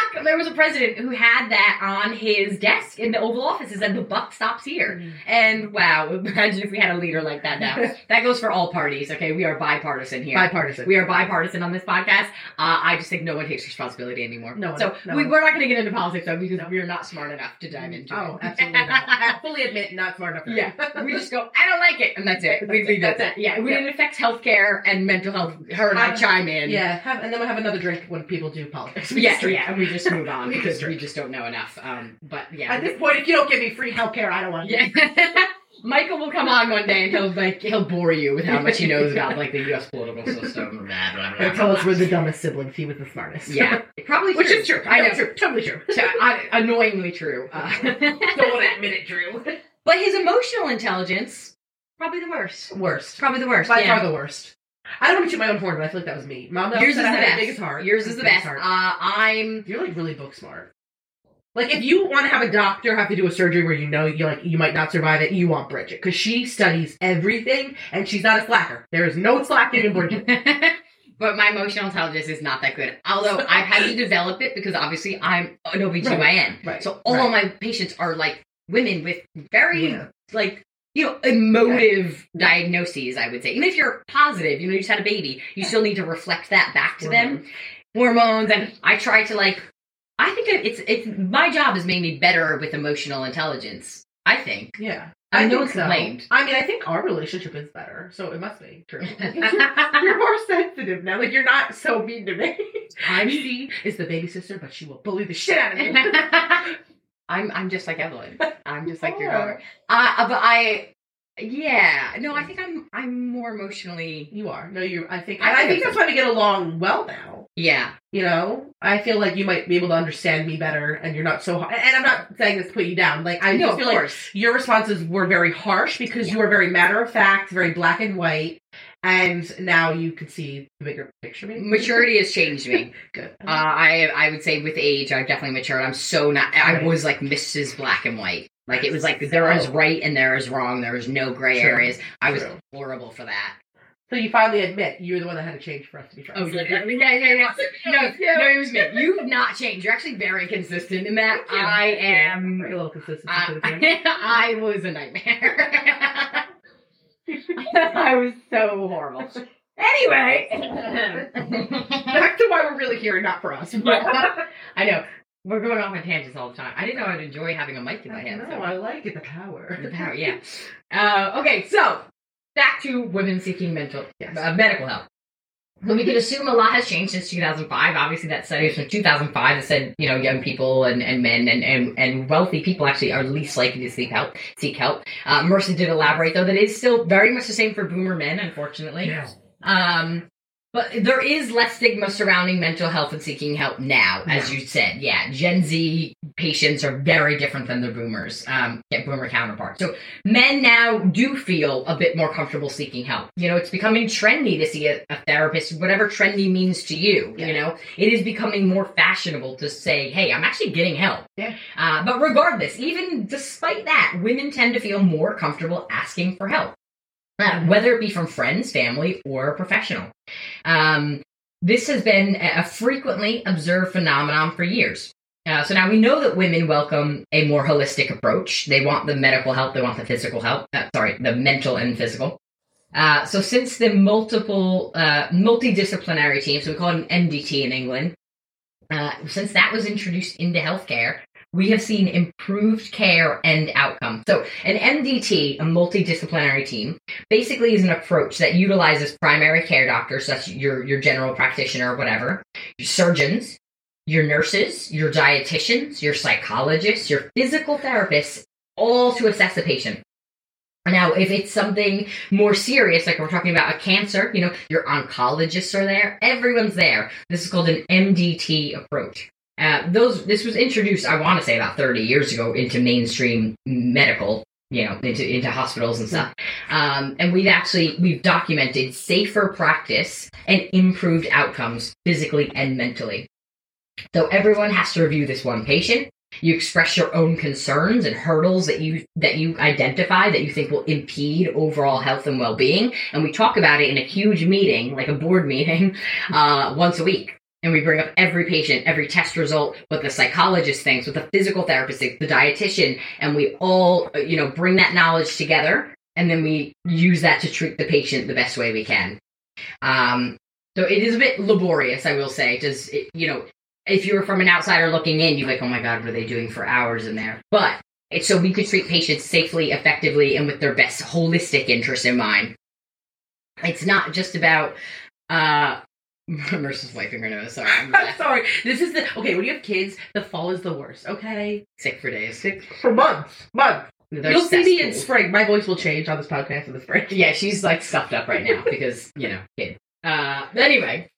buck, there was a president who had that on his desk in the Oval Office. It said, the buck stops here. Mm. And wow, imagine if we had a leader like that now. That goes for all parties, okay? We are bipartisan here. Bipartisan. We are bipartisan on this podcast. Uh, I just think no one takes responsibility anymore. No one, so no we, one. we're not going to get into politics, though, because no. we're not smart enough to dive into oh, it. Oh, absolutely not. I fully admit, not smart enough. Yeah. We just go, I don't like it. And that's it. We leave that's it. it. Yeah. We yeah. didn't affect healthcare and mental health. Her and I chime in. Yeah. Have, and then we'll have another drink when people do politics. We yeah. Yeah. And we just move on because we just don't know enough. Um, but yeah. At this point, if you don't give me free healthcare, I don't want to. Yeah. Michael will come on one day and he'll like he'll bore you with how much he knows about like the U S political system. Blah, blah, blah, He'll tell us we're the dumbest siblings. He was the smartest. Yeah, probably which true. is true. I know, true, totally true. So, I, annoyingly true. Uh, don't want to admit it, Drew. But his emotional intelligence, probably the worst. Worst. Probably the worst. By yeah. far the worst. I don't want to toot my own horn, but I feel like that was me. Mom, yours is the I had best. The biggest heart. Yours is the best. Uh, I'm. You're like really book smart. Like, if you want to have a doctor have to do a surgery where you know you like you might not survive it, you want Bridget because she studies everything and she's not a slacker. There is no slacking in Bridget. But my emotional intelligence is not that good. Although I've had to develop it because obviously I'm an O B G Y N. Right. Right. So all right. of my patients are like women with very yeah. like you know emotive yeah. diagnoses. I would say even if you're positive, you know you just had a baby, you still need to reflect that back to Hormones. them. Hormones, and I try to like. I think it's it's my job has made me better with emotional intelligence. I think. Yeah. I, I know it's so. complained. I mean, I think our relationship is better, so it must be true. You're more sensitive now. Like, you're not so mean to me. I'm Steve is the baby sister, but she will bully the shit out of me. I'm I'm just like Evelyn. I'm just like your daughter. Uh, but I. Yeah, no, I think I'm I'm more emotionally. You are. No, you. I think. I and I think so. that's why we get along well now. Yeah. You know, I feel like you might be able to understand me better, and you're not so. Hard. And I'm not saying this to put you down. Like I no, just feel of like course. your responses were very harsh because yeah. you were very matter of fact, very black and white, and now you can see the bigger picture. Maybe. Maturity has changed me. Good. Uh, I I would say with age, I've definitely matured. I'm so not. I was like Missus Black and White. Like, it was like, there is right and there is wrong. There is no gray True. areas. I was True. horrible for that. So you finally admit you're the one that had to change for us to be friends. Oh, yeah, yeah, yeah, yeah. yeah. No, no, it was me. You've not changed. You're actually very consistent in that. Yeah. I am... A little consistent. Uh, I was a nightmare. I was so horrible. Anyway. Back to why we're really here, not for us. I know. We're going off on tangents all the time. I didn't know I'd enjoy having a mic in my hand. No, so. I like it. The power. The power, yeah. Uh, okay, so back to women seeking mental yes. uh, medical help. So we can assume a lot has changed since two thousand five. Obviously, that study was from two thousand five that said, you know, young people and, and men and, and, and wealthy people actually are least likely to seek help. Seek help. Uh, Marissa did elaborate, though, that it is still very much the same for boomer men, unfortunately. Yeah. Um, but there is less stigma surrounding mental health and seeking help now, as yeah. you said. Yeah, Gen Z patients are very different than their boomers, um, yeah, boomer counterparts. So men now do feel a bit more comfortable seeking help. You know, it's becoming trendy to see a, a therapist, whatever trendy means to you. Yeah. You know, it is becoming more fashionable to say, hey, I'm actually getting help. Yeah. Uh, but regardless, even despite that, women tend to feel more comfortable asking for help. Uh, whether it be from friends, family, or a professional. Um, this has been a frequently observed phenomenon for years. Uh, so now we know that women welcome a more holistic approach. They want the medical help, they want the physical help, uh, sorry, the mental and physical. Uh, so since the multiple, uh, multidisciplinary team, so we call it an M D T in England, uh, since that was introduced into healthcare, we have seen improved care and outcome. So an M D T, a multidisciplinary team, basically is an approach that utilizes primary care doctors, such as your, your general practitioner or whatever, your surgeons, your nurses, your dietitians, your psychologists, your physical therapists, all to assess the patient. Now, if it's something more serious, like we're talking about a cancer, you know, your oncologists are there, everyone's there. This is called an M D T approach. Uh, those this was introduced, I want to say, about thirty years ago into mainstream medical, you know, into into hospitals and stuff. Um, and we've actually we've documented safer practice and improved outcomes physically and mentally. So everyone has to review this one patient. You express your own concerns and hurdles that you that you identify that you think will impede overall health and well-being, and we talk about it in a huge meeting, like a board meeting, uh, once a week. And we bring up every patient, every test result, what the psychologist thinks, what the physical therapist thinks, the dietitian, and we all, you know, bring that knowledge together, and then we use that to treat the patient the best way we can. Um, so it is a bit laborious, I will say. Does it, you know, if you were from an outsider looking in, you're like, oh my God, what are they doing for hours in there? But it's so we could treat patients safely, effectively, and with their best holistic interest in mind. It's not just about... Uh, Marissa's wiping her nose. Sorry. I'm, I'm sorry. This is the... Okay, when you have kids, the fall is the worst, okay? Sick for days. Sick for months. Months. They're You'll see me in cesspools. spring. My voice will change on this podcast in the spring. Yeah, she's like stuffed up right now because, you know, kid. Uh, but anyway.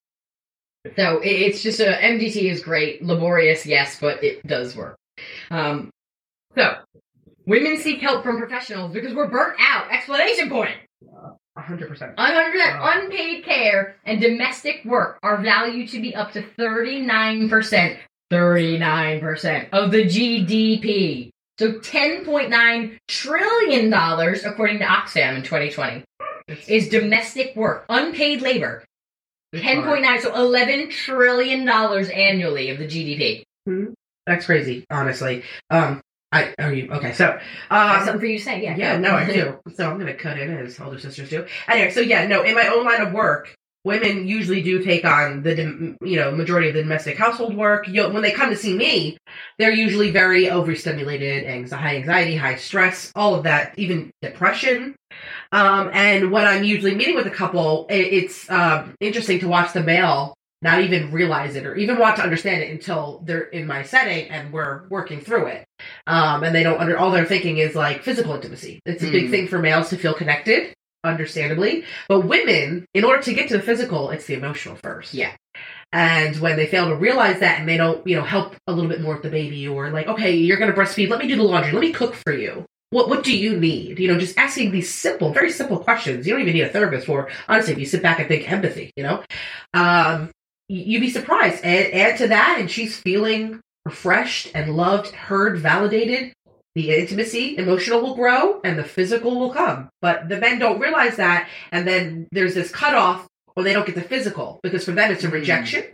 So it, it's just a... M D T is great. Laborious, yes, but it does work. Um, so, women seek help from professionals because we're burnt out. Explanation point. one hundred percent. one hundred percent Wow. unpaid care and domestic work are valued to be up to thirty-nine percent, thirty-nine percent of the G D P. So ten point nine trillion dollars, according to Oxfam in twenty twenty, is domestic work, unpaid labor. ten point nine, so eleven trillion dollars annually of the G D P. Mm-hmm. That's crazy, honestly. Um, I are you okay? So, I have um, something for you to say, yeah. yeah, no, I do. So I'm gonna cut in as older sisters do. Anyway, so yeah, no, in my own line of work, women usually do take on the dom- you know majority of the domestic household work. You know, when they come to see me, they're usually very overstimulated, anxiety, high anxiety, high stress, all of that, even depression. Um, and when I'm usually meeting with a couple, it, it's um, interesting to watch the male not even realize it or even want to understand it until they're in my setting and we're working through it. Um, and they don't under, all they're thinking is like physical intimacy. It's a big Mm. thing for males to feel connected, understandably. But women, in order to get to the physical, it's the emotional first. Yeah. And when they fail to realize that and they don't, you know, help a little bit more with the baby or like, okay, you're going to breastfeed. Let me do the laundry. Let me cook for you. What what do you need? You know, just asking these simple, very simple questions. You don't even need a therapist for, honestly, if you sit back and think empathy, you know? Um, you'd be surprised. Add, add to that, and she's feeling refreshed and loved, heard, validated. The intimacy, emotional will grow, and the physical will come. But the men don't realize that, and then there's this cutoff when they don't get the physical, because for them it's a Mm. rejection.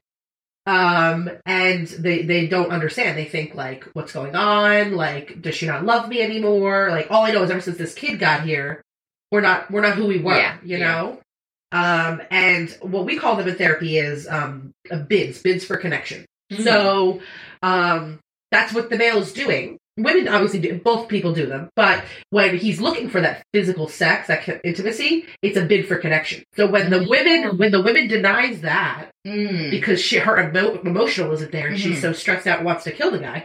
Um, and they, they don't understand. They think, like, what's going on? Like, does she not love me anymore? Like, all I know is ever since this kid got here, we're not, we're not who we were, Yeah, you yeah. know? Um, and what we call them in therapy is, um, uh, bids, bids for connection. Mhm. So, um, that's what the male is doing. Women obviously do, both people do them, but when he's looking for that physical sex, that co- intimacy, it's a bid for connection. So when the women, when the women denies that, Mm. because she, her emo- emotional isn't there, and Mhm. she's so stressed out and wants to kill the guy,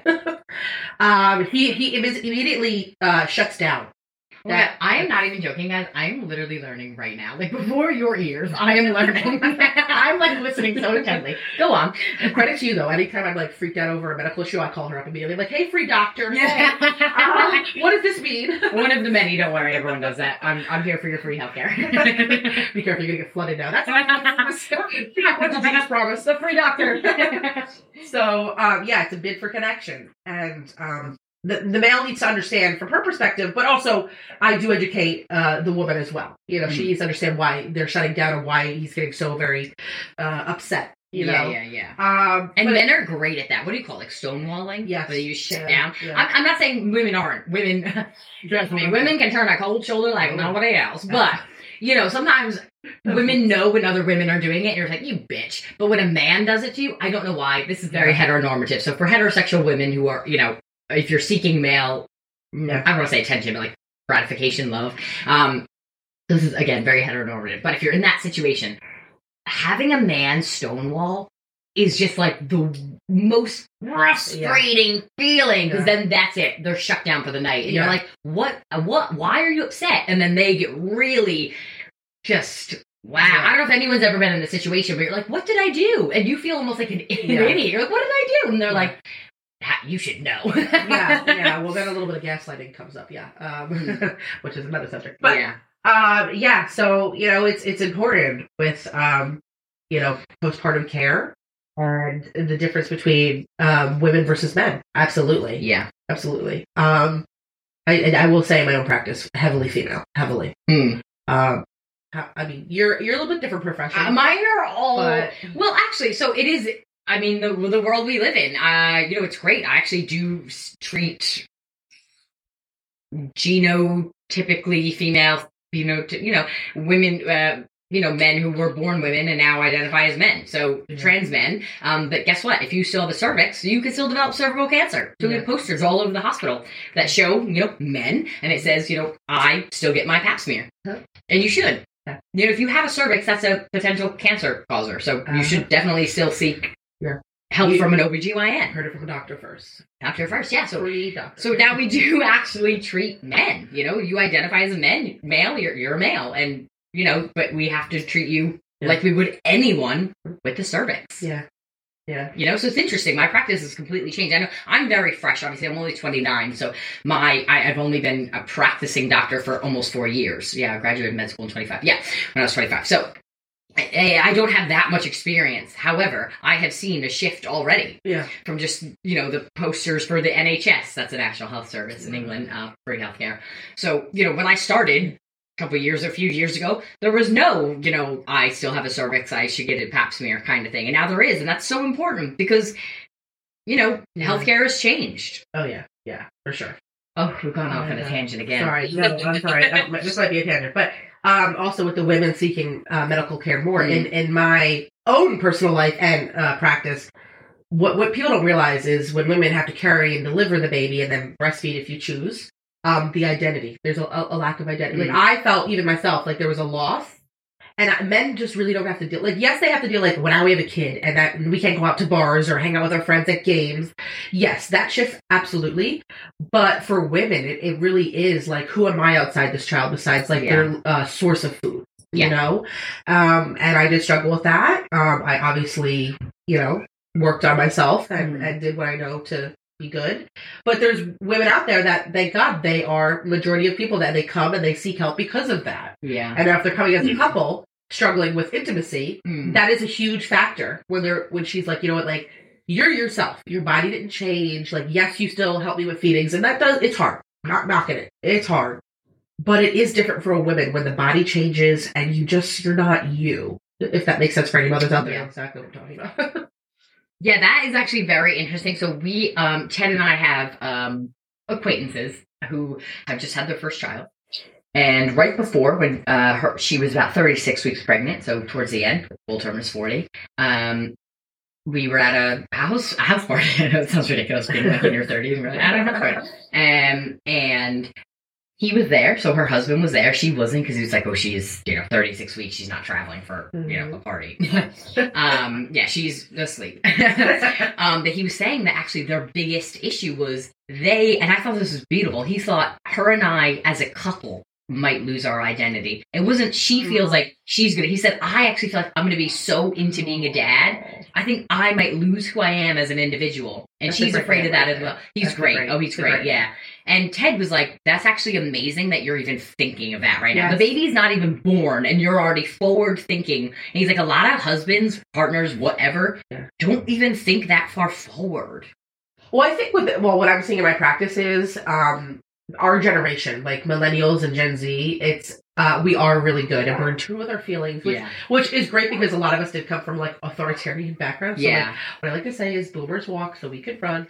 um, he, he imme- immediately, uh, shuts down. Okay, I am not even joking, guys. I am literally learning right now. Like, before your ears, I am learning. I'm, like, listening so intently. Go on. Credit to you, though. Anytime I'm, like, freaked out over a medical issue, I call her up immediately, like, hey, free doctor. Hey, uh, what does this mean? One of the many, don't worry, everyone does that. I'm I'm here for your free healthcare. Be careful, you're gonna get flooded now. That's what did you just promise? The free doctor. So, um, yeah, it's a bid for connection. And um, the, the male needs to understand from her perspective, but also I do educate uh, the woman as well. You know, she needs to understand why they're shutting down and why he's getting so very uh, upset. You yeah, know? yeah, yeah. Um, And but- men are great at that. What do you call it? Like stonewalling? Yes. Where you shut Yeah, down. yeah. I'm, I'm not saying women aren't. Women, trust me, women can turn a cold shoulder like nobody else. But, you know, sometimes women know when other women are doing it, and you're like, you bitch. But when a man does it to you, I don't know why. This is very heteronormative. So for heterosexual women who are, you know, if you're seeking male, Yeah. I don't want to say attention, but like gratification, love, um, this is, again, very heteronormative. But if you're in that situation, having a man stonewall is just like the most frustrating feeling, because Yeah. then that's it. They're shut down for the night. And Yeah. you're like, what, what, why are you upset? And then they get really just, wow. Yeah. I don't know if anyone's ever been in a situation where you're like, what did I do? And you feel almost like an, an Yeah. idiot. You're like, what did I do? And they're Yeah. like, "Ha- you should know. yeah, yeah. Well, then a little bit of gaslighting comes up, yeah, um, which is another subject. But yeah. um, yeah, so you know, it's it's important with um, you know, postpartum care and the difference between um, women versus men. Absolutely, Yeah. absolutely. Um, I and I will say in my own practice, heavily female, heavily. Hmm. Um, I I mean, you're you're a little bit different profession, Uh, mine are all, but well, actually, so it is I mean, the the world we live in, uh, you know, it's great. I actually do treat genotypically female, you know, you know, women, uh, you know, men who were born women and now identify as men. So mm-hmm. trans men. Um, but guess what? If you still have a cervix, you can still develop cervical cancer. So yeah. we have posters all over the hospital that show, you know, men, and it says, you know, I still get my pap smear. Huh? And you should. Yeah. You know, if you have a cervix, that's a potential cancer causer. So uh-huh. you should definitely still seek yeah. help you, from an O B G Y N. Heard it from a doctor first. Doctor first, yeah. So, so now we do actually treat men. You know, you identify as a man, male, you're, you're a male. And you know, but we have to treat you yeah. like we would anyone with the cervix. Yeah. Yeah. You know, so it's interesting. My practice has completely changed. I know I'm very fresh. Obviously, I'm only twenty-nine. So my, I, I've only been a practicing doctor for almost four years. Yeah. I graduated med school in twenty-five. Yeah. When I was twenty-five. So I, I don't have that much experience. However, I have seen a shift already. Yeah. From just, you know, the posters for the N H S. That's the National Health Service in England, uh, free healthcare. So, you know, when I started, couple years, a few years ago, there was no, you know, I still have a cervix, I should get a pap smear kind of thing. And now there is. And that's so important because, you know, yeah. healthcare has changed. Oh, yeah. Yeah, for sure. Oh, we've gone off on a tangent again. Sorry. No, I'm sorry. This might be a tangent. But um, also with the women seeking uh, medical care more, mm. in, in my own personal life and uh, practice, what, what people don't realize is when women have to carry and deliver the baby and then breastfeed if you choose, Um, the identity. There's a, a lack of identity. Mm-hmm. Like, I felt, even myself, like there was a loss. And I, men just really don't have to deal. Like, yes, they have to deal, like, well, now we have a kid, and that we can't go out to bars or hang out with our friends at games. Yes, that shifts, absolutely. But for women, it, it really is, like, who am I outside this child besides, like, yeah. their uh, source of food, you yeah. know? Um, and I did struggle with that. Um, I obviously, you know, worked on myself and, mm-hmm. and did what I know to be good. But there's women out there that, thank God, they are majority of people that they come and they seek help because of that. Yeah. And if they're coming as a couple struggling with intimacy, mm. that is a huge factor when they're when she's like, you know what, like, you're yourself. Your body didn't change. Like, yes, you still help me with feedings, and that does it's hard. I'm not knocking it. It's hard. But it is different for a woman when the body changes and you just you're not you. If that makes sense for any mothers out there. Yeah. That's exactly what I'm talking about. Yeah, that is actually very interesting. So we, um, Ted and I have um, acquaintances who have just had their first child. And right before, when uh, her, she was about thirty-six weeks pregnant, so towards the end, full term is forty, um, we were at a house, a house party. I know it sounds ridiculous being like in your thirties. And we're like, I don't know. Um, and he was there, so her husband was there. She wasn't because he was like, oh, she's, you know, thirty-six weeks. She's not traveling for, mm-hmm. you know, a party. um, yeah, she's asleep. um, but he was saying that actually their biggest issue was they, and I thought this was beautiful. He thought her and I as a couple might lose our identity. It wasn't, she feels like she's gonna, he said, I actually feel like I'm gonna be so into being a dad. I think I might lose who I am as an individual. And that's she's afraid of that as well. He's that's great. great. Oh, he's great. great. Yeah. And Ted was like, that's actually amazing that you're even thinking of that right now. Yes. The baby's not even born and you're already forward thinking. And he's like, a lot of husbands, partners, whatever, yeah. don't even think that far forward. Well, I think with, well, what I'm seeing in my practice is, um, our generation, like millennials and Gen Z, it's uh, we are really good and we're in tune with our feelings, which, yeah. which is great because a lot of us did come from like authoritarian backgrounds. So, yeah. like, what I like to say is boomers walk so we could run.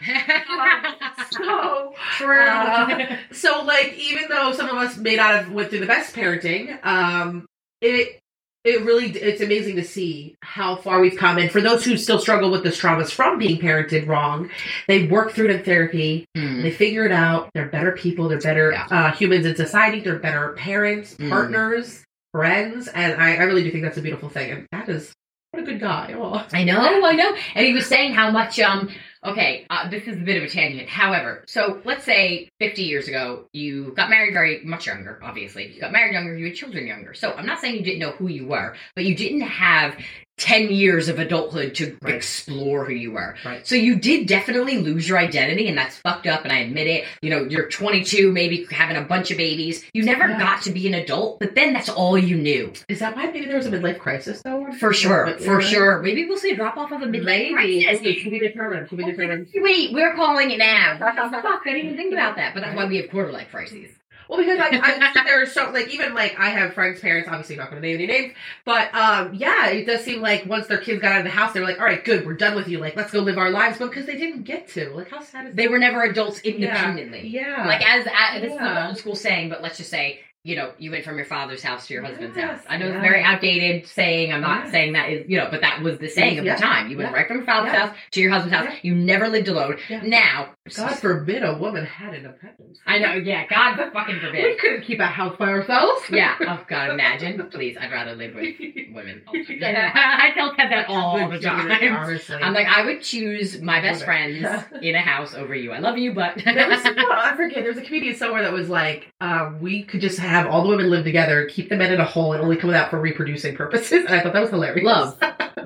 so true. Uh, so like, even though some of us may not have went through the best parenting, um, it It really, it's amazing to see how far we've come. And for those who still struggle with this traumas from being parented wrong, they work through it in therapy. Mm. They figure it out. They're better people. They're better yeah. uh, humans in society. They're better parents, mm. partners, friends. And I, I really do think that's a beautiful thing. And that is, what a good guy. Oh. I know, I know. And he was saying how much, um, okay, uh, this is a bit of a tangent. However, so let's say fifty years ago, you got married very much younger, obviously. You got married younger, you had children younger. So I'm not saying you didn't know who you were, but you didn't have ten years of adulthood to right. explore who you were. Right. So you did definitely lose your identity, and that's fucked up, and I admit it. You know, you're twenty-two, maybe having a bunch of babies. You never yeah. got to be an adult, but then that's all you knew. Is that why maybe there was a midlife crisis, though? For sure, but, for yeah. sure. Maybe we'll see a drop-off of a midlife maybe. crisis. Okay, to be determined, to be determined. Wait, we're calling it now. Fuck, I didn't even think about that, but that's why we have quarter-life crises. Well, because I, I there are so like even like I have friends' parents. Obviously, not going to name any names, but um, yeah, it does seem like once their kids got out of the house, they were like, "All right, good, we're done with you. Like, let's go live our lives." But because they didn't get to, like, how sad is They that? were never adults independently. Yeah, Like as, as this is an Yeah. old school saying, but let's just say, you know, you went from your father's house to your husband's Yes, house. I know it's a yeah. very outdated saying. I'm not Yeah. saying that is, you know, but that was the saying of Yeah. the time. You went Yeah. right from your father's Yeah. house to your husband's house. Yeah. You never lived alone. Yeah. Now, God forbid a woman had independence. I know, yeah, God fucking We forbid. couldn't keep a house by ourselves. Yeah, oh God, imagine. Please, I'd rather live with women. I tell Ted that all the time. Honestly. I'm like, I would choose my best Women. friends in a house over you. I love you, but There was, well, I forget. There was a comedian somewhere that was like, uh, we could just have all the women live together, keep the men in a hole, and only come out for reproducing purposes. And I thought that was hilarious. love,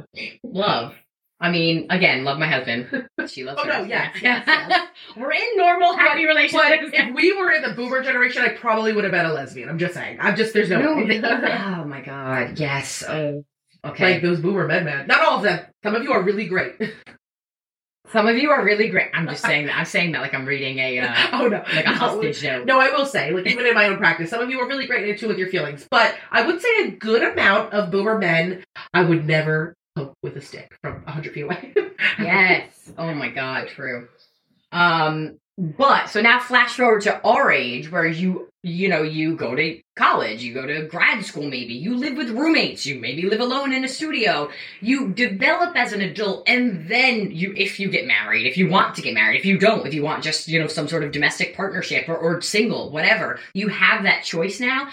love. I mean, again, love my husband. She loves Oh, her. no, yes, yes, yes. We're in normal, happy But relationships. if we were in the boomer generation, I probably would have been a lesbian. I'm just saying. I'm just, there's no, No, way. but- oh my God, yes. Oh, okay. Like those boomer men, man. Not all of them. Some of you are really great. Some of you are really great. I'm just saying that. I'm saying that like I'm reading a uh, oh, no. like a No. hostage note. No, I will say, like even in my own practice, some of you are really great into with your feelings. But I would say a good amount of boomer men, I would never poke with a stick from a hundred feet away. Yes. Oh my God, true. Um, but so now flash forward to our age where you, you know, you go to college, you go to grad school maybe, you live with roommates, you maybe live alone in a studio, you develop as an adult, and then you, if you get married, if you want to get married, if you don't, if you want just, you know, some sort of domestic partnership or, or single, whatever, you have that choice now.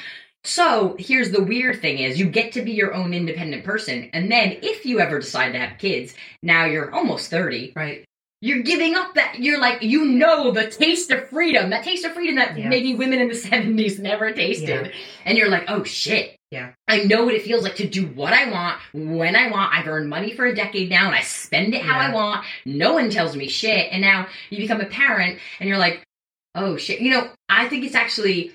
So here's the weird thing is you get to be your own independent person. And then if you ever decide to have kids, now you're almost thirty. Right. You're giving up that, you're like, you know, the taste of freedom, that taste of freedom that Yes. maybe women in the seventies never tasted. Yeah. And you're like, oh shit. Yeah. I know what it feels like to do what I want, when I want. I've earned money for a decade now and I spend it how Yeah. I want. No one tells me shit. And now you become a parent and you're like, oh shit. You know, I think it's actually,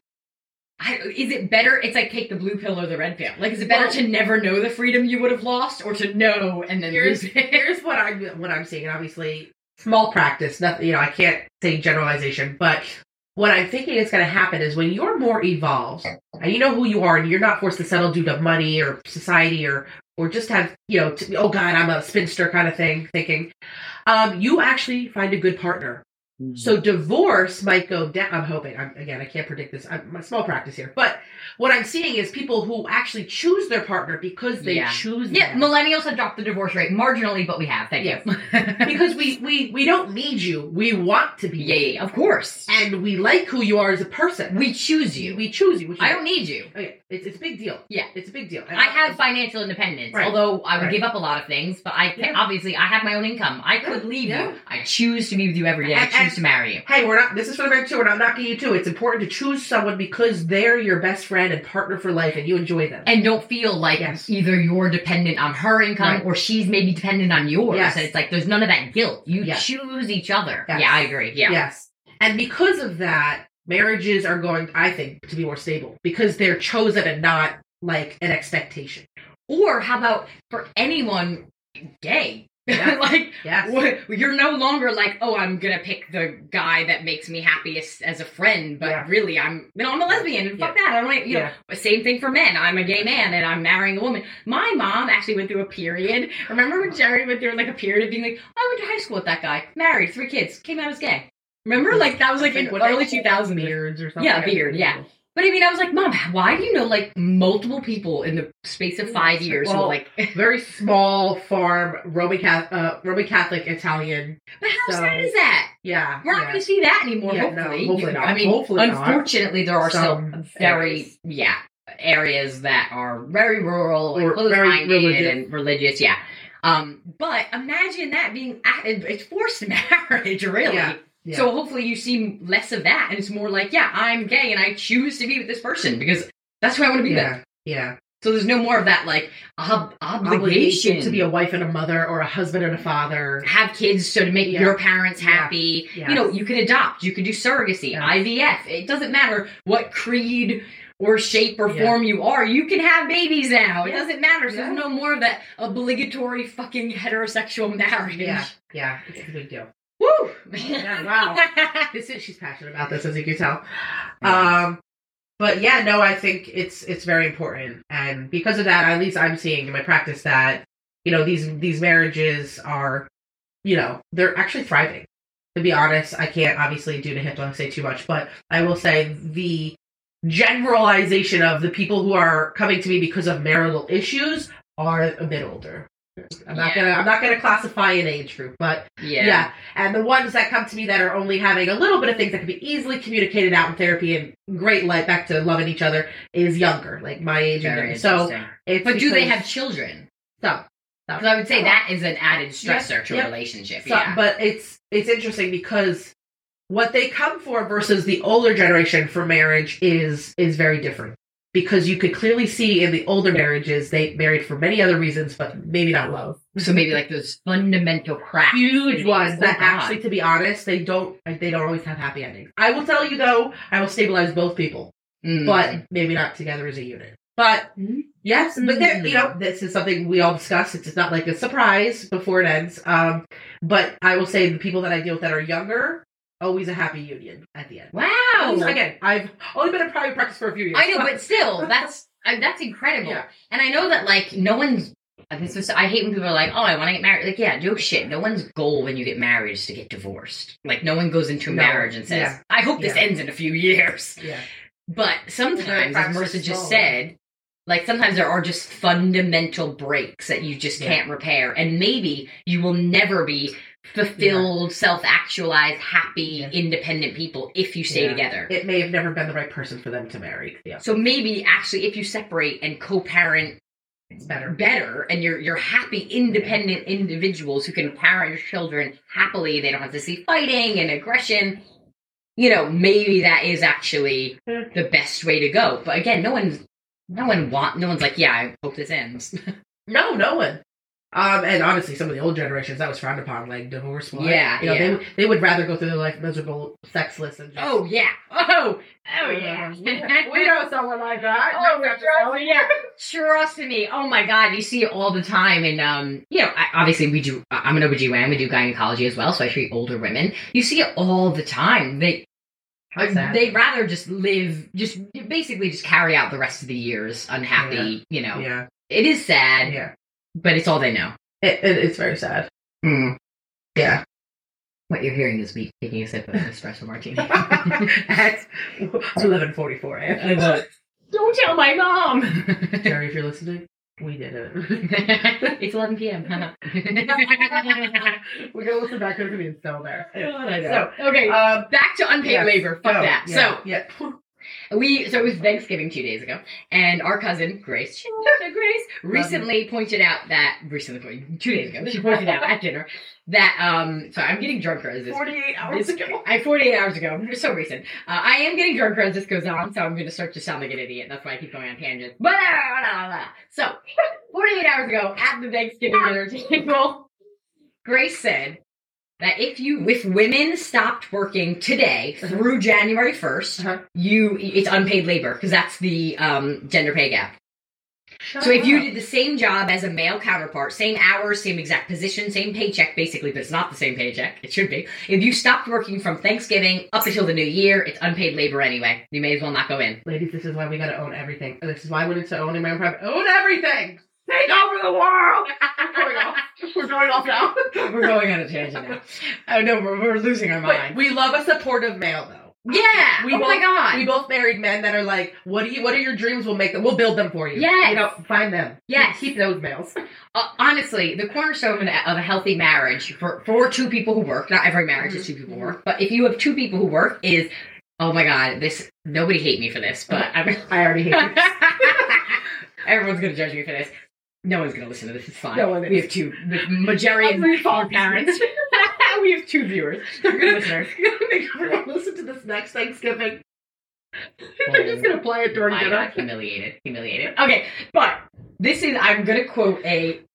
I, is it better? It's like take the blue pill or the red pill. Like, is it better Well- to never know the freedom you would have lost or to know and then Here's lose it? here's what I'm what I'm seeing. And obviously, small practice. Nothing. You know, I can't say generalization, but what I'm thinking is going to happen is when you're more evolved and you know who you are, and you're not forced to settle due to money or society or or just have you know, to, oh God, I'm a spinster kind of thing. Thinking, um, you actually find a good partner. So divorce might go down. I'm hoping. I'm, again, I can't predict this. I'm a small practice here, but what I'm seeing is people who actually choose their partner because they Yeah. choose. Yeah, them. millennials have dropped the divorce rate marginally, but we have. Thank you. Because we, we we don't need you. We want to be. yeah, yeah, yeah, of course. And we like who you are as a person. We choose you. we choose you. Which is, I don't need you. Oh, yeah. It's it's a big deal. Yeah. It's a big deal. And I have financial independence, Right. although I would Right. give up a lot of things, but I Yeah. obviously I have my own income. I could Yeah. leave Yeah. you. I choose to be with you every day. I And- choose and- to marry you. Hey, we're not. This is for the men too. We're not knocking you too. It's important to choose someone because they're your best friend and partner for life, and you enjoy them. And don't feel like Yes. either you're dependent on her income Right. or she's maybe dependent on yours. Yes. And it's like there's none of that guilt. You Yes. choose each other. Yes. Yeah, I agree. Yeah. Yes. And because of that, marriages are going, I think, to be more stable because they're chosen and not like an expectation. Or how about for anyone gay? Yeah. like Yes. What- you're no longer like, oh, I'm gonna pick the guy that makes me happiest as a friend, but Yeah. really, I'm, you know, I'm a lesbian, and fuck Yeah. that. I don't, you Yeah. know, same thing for men. I'm a gay man, and I'm marrying a woman. My mom actually went through a period. Remember when Jerry went through like a period of being like, I went to high school with that guy, married, three kids, came out as gay. Remember, like that was like I in think what they early call two thousands. beards or something. Yeah, beard, yeah. But I mean, I was like, Mom, why do you know like multiple people in the space of five years who Well, like? Very small farm, Roman Catholic, uh, Roman Catholic Italian. But how so- sad is that? Yeah. We're not yeah. going to see that anymore, Yeah, no, hopefully. hopefully not. I mean, Hopefully not. unfortunately, there are Some still very, areas. yeah, areas that are very rural and Or very close-minded religious. and religious, yeah. Um, but imagine that being, it's forced marriage, really. Yeah. Yeah. So hopefully you see less of that, and it's more like, yeah, I'm gay, and I choose to be with this person, because that's who I want to be yeah. with. Yeah. So there's no more of that, like, ob- obligation, Obligation to be a wife and a mother or a husband and a father. have kids so to make Yeah. your parents Yeah. happy. Yes. You know, you can adopt, you can do surrogacy, Yes. I V F. It doesn't matter what creed or shape or Yeah. form you are. You can have babies now. It Yeah. doesn't matter. So Yeah. there's no more of that obligatory fucking heterosexual marriage. Yeah. Yeah. It's a big deal. Woo! Yeah, wow. This is, she's passionate about this, as you can tell. Yeah. Um, but yeah, no, I think it's it's very important, and because of that, at least I'm seeing in my practice that you know these these marriages are, you know, they're actually thriving. To be honest, I can't obviously due to HIPAA say too much, but I will say the generalization of the people who are coming to me because of marital issues are a bit older. I'm not yeah. gonna I'm not gonna classify an age group, but yeah. yeah. And the ones that come to me that are only having a little bit of things that can be easily communicated out in therapy and great light back to loving each other is younger, like my age. Very and so it's but do they have children? No. Because I would say that is an added stressor yep, to yep. a relationship. So, yeah. But it's it's interesting because what they come for versus the older generation for marriage is is very different. Because you could clearly see in the older marriages, they married for many other reasons, but maybe not love. So maybe like those fundamental cracks. Huge ones that oh, actually, to be honest, they don't they don't always have happy endings. I will tell you, though, I will stabilize both people. Mm. But maybe not together as a unit. But, mm. yes, but there, you know, this is something we all discuss. It's not like a surprise before it ends. Um, but I will say the people that I deal with that are younger, always a happy union at the end. Wow. Again, I've only been in private practice for a few years. I know, but still, that's uh, that's incredible. Yeah. And I know that, like, no one's... This is, I hate when people are like, oh, I want to get married. Like, yeah, no shit. No one's goal when you get married is to get divorced. Like, no one goes into a no. marriage and says, yeah. I hope this yeah. ends in a few years. Yeah. But sometimes, as Marissa just said, like, sometimes there are just fundamental breaks that you just yeah. can't repair. And maybe you will never be fulfilled, yeah. self-actualized, happy, yeah. independent people if you stay yeah. together. It may have never been the right person for them to marry. Yeah. So maybe, actually, if you separate and co-parent, it's better. Better, and you're you're happy, independent yeah. individuals who can parent your children happily. They don't have to see fighting and aggression. You know, maybe that is actually the best way to go. But again, no one's no one want no one's like, yeah, I hope this ends. No, no one. Um, and honestly, some of the old generations, that was frowned upon, like divorce. What? Yeah, you know, yeah. they they would rather go through their life miserable, sexless, and just... oh yeah, oh, oh yeah. We know someone like that. Oh, no, yeah. Trust me. Oh my God, you see it all the time. And um, you know, I, obviously we do. I'm an O B G Y N. We do gynecology as well, so I treat older women. You see it all the time. They. Uh, they'd rather just live, just basically just carry out the rest of the years unhappy. Yeah. You know, yeah. It is sad. Yeah. But it's all they know. It, it, it's very sad. Mm. Yeah. What you're hearing is me taking a sip of an espresso martini. At eleven forty-four a.m. Don't tell my mom! Jerry, if you're listening, we did it. It's eleven p.m. We're going to listen back. We're going to be so embarrassed. I know. So, okay, um, back to unpaid yes, labor. Fuck go, that. Yeah, so, yeah. We so it was Thanksgiving two days ago, and our cousin Grace, Grace recently pointed out that recently two days ago she pointed out at dinner that um sorry I'm getting drunker as this forty-eight hours this, ago I forty-eight hours ago so recent uh, I am getting drunker as this goes on, so I'm going to start to sound like an idiot. That's why I keep going on tangents. But uh, so forty-eight hours ago at the Thanksgiving dinner table, Grace said that if you, if women stopped working today through January first, uh-huh. you, it's unpaid labor, because that's the um, gender pay gap. Shut so if up. You did the same job as a male counterpart, same hours, same exact position, same paycheck, basically, but it's not the same paycheck. It should be. If you stopped working from Thanksgiving up until the new year, it's unpaid labor anyway. You may as well not go in. Ladies, this is why we gotta own everything. This is why I wanted to own in my own private. Own everything! Take over the world! We're going off. We're going off now. We're going on a tangent now. Oh no, we're, we're losing our mind. But we love a supportive male, though. Yeah. We oh both, my God. We both married men that are like, "What do you? What are your dreams? We'll make them. We'll build them for you. Yes. You know, find them. Yes. Keep those males." Uh, honestly, the cornerstone of a healthy marriage for for two people who work. Not every marriage is two people who work, but if you have two people who work, is oh my God, this nobody hate me for this, but I'm, I already hate you. Everyone's gonna judge me for this. No one's going to listen to this. It's fine. No one is. We have two. The majority of our parents. We have two viewers. Good listeners. Make everyone listen to this next Thanksgiving. Oh, they're just going to play it during my dinner. God, humiliated. Humiliated. Okay, but this is, I'm going to quote a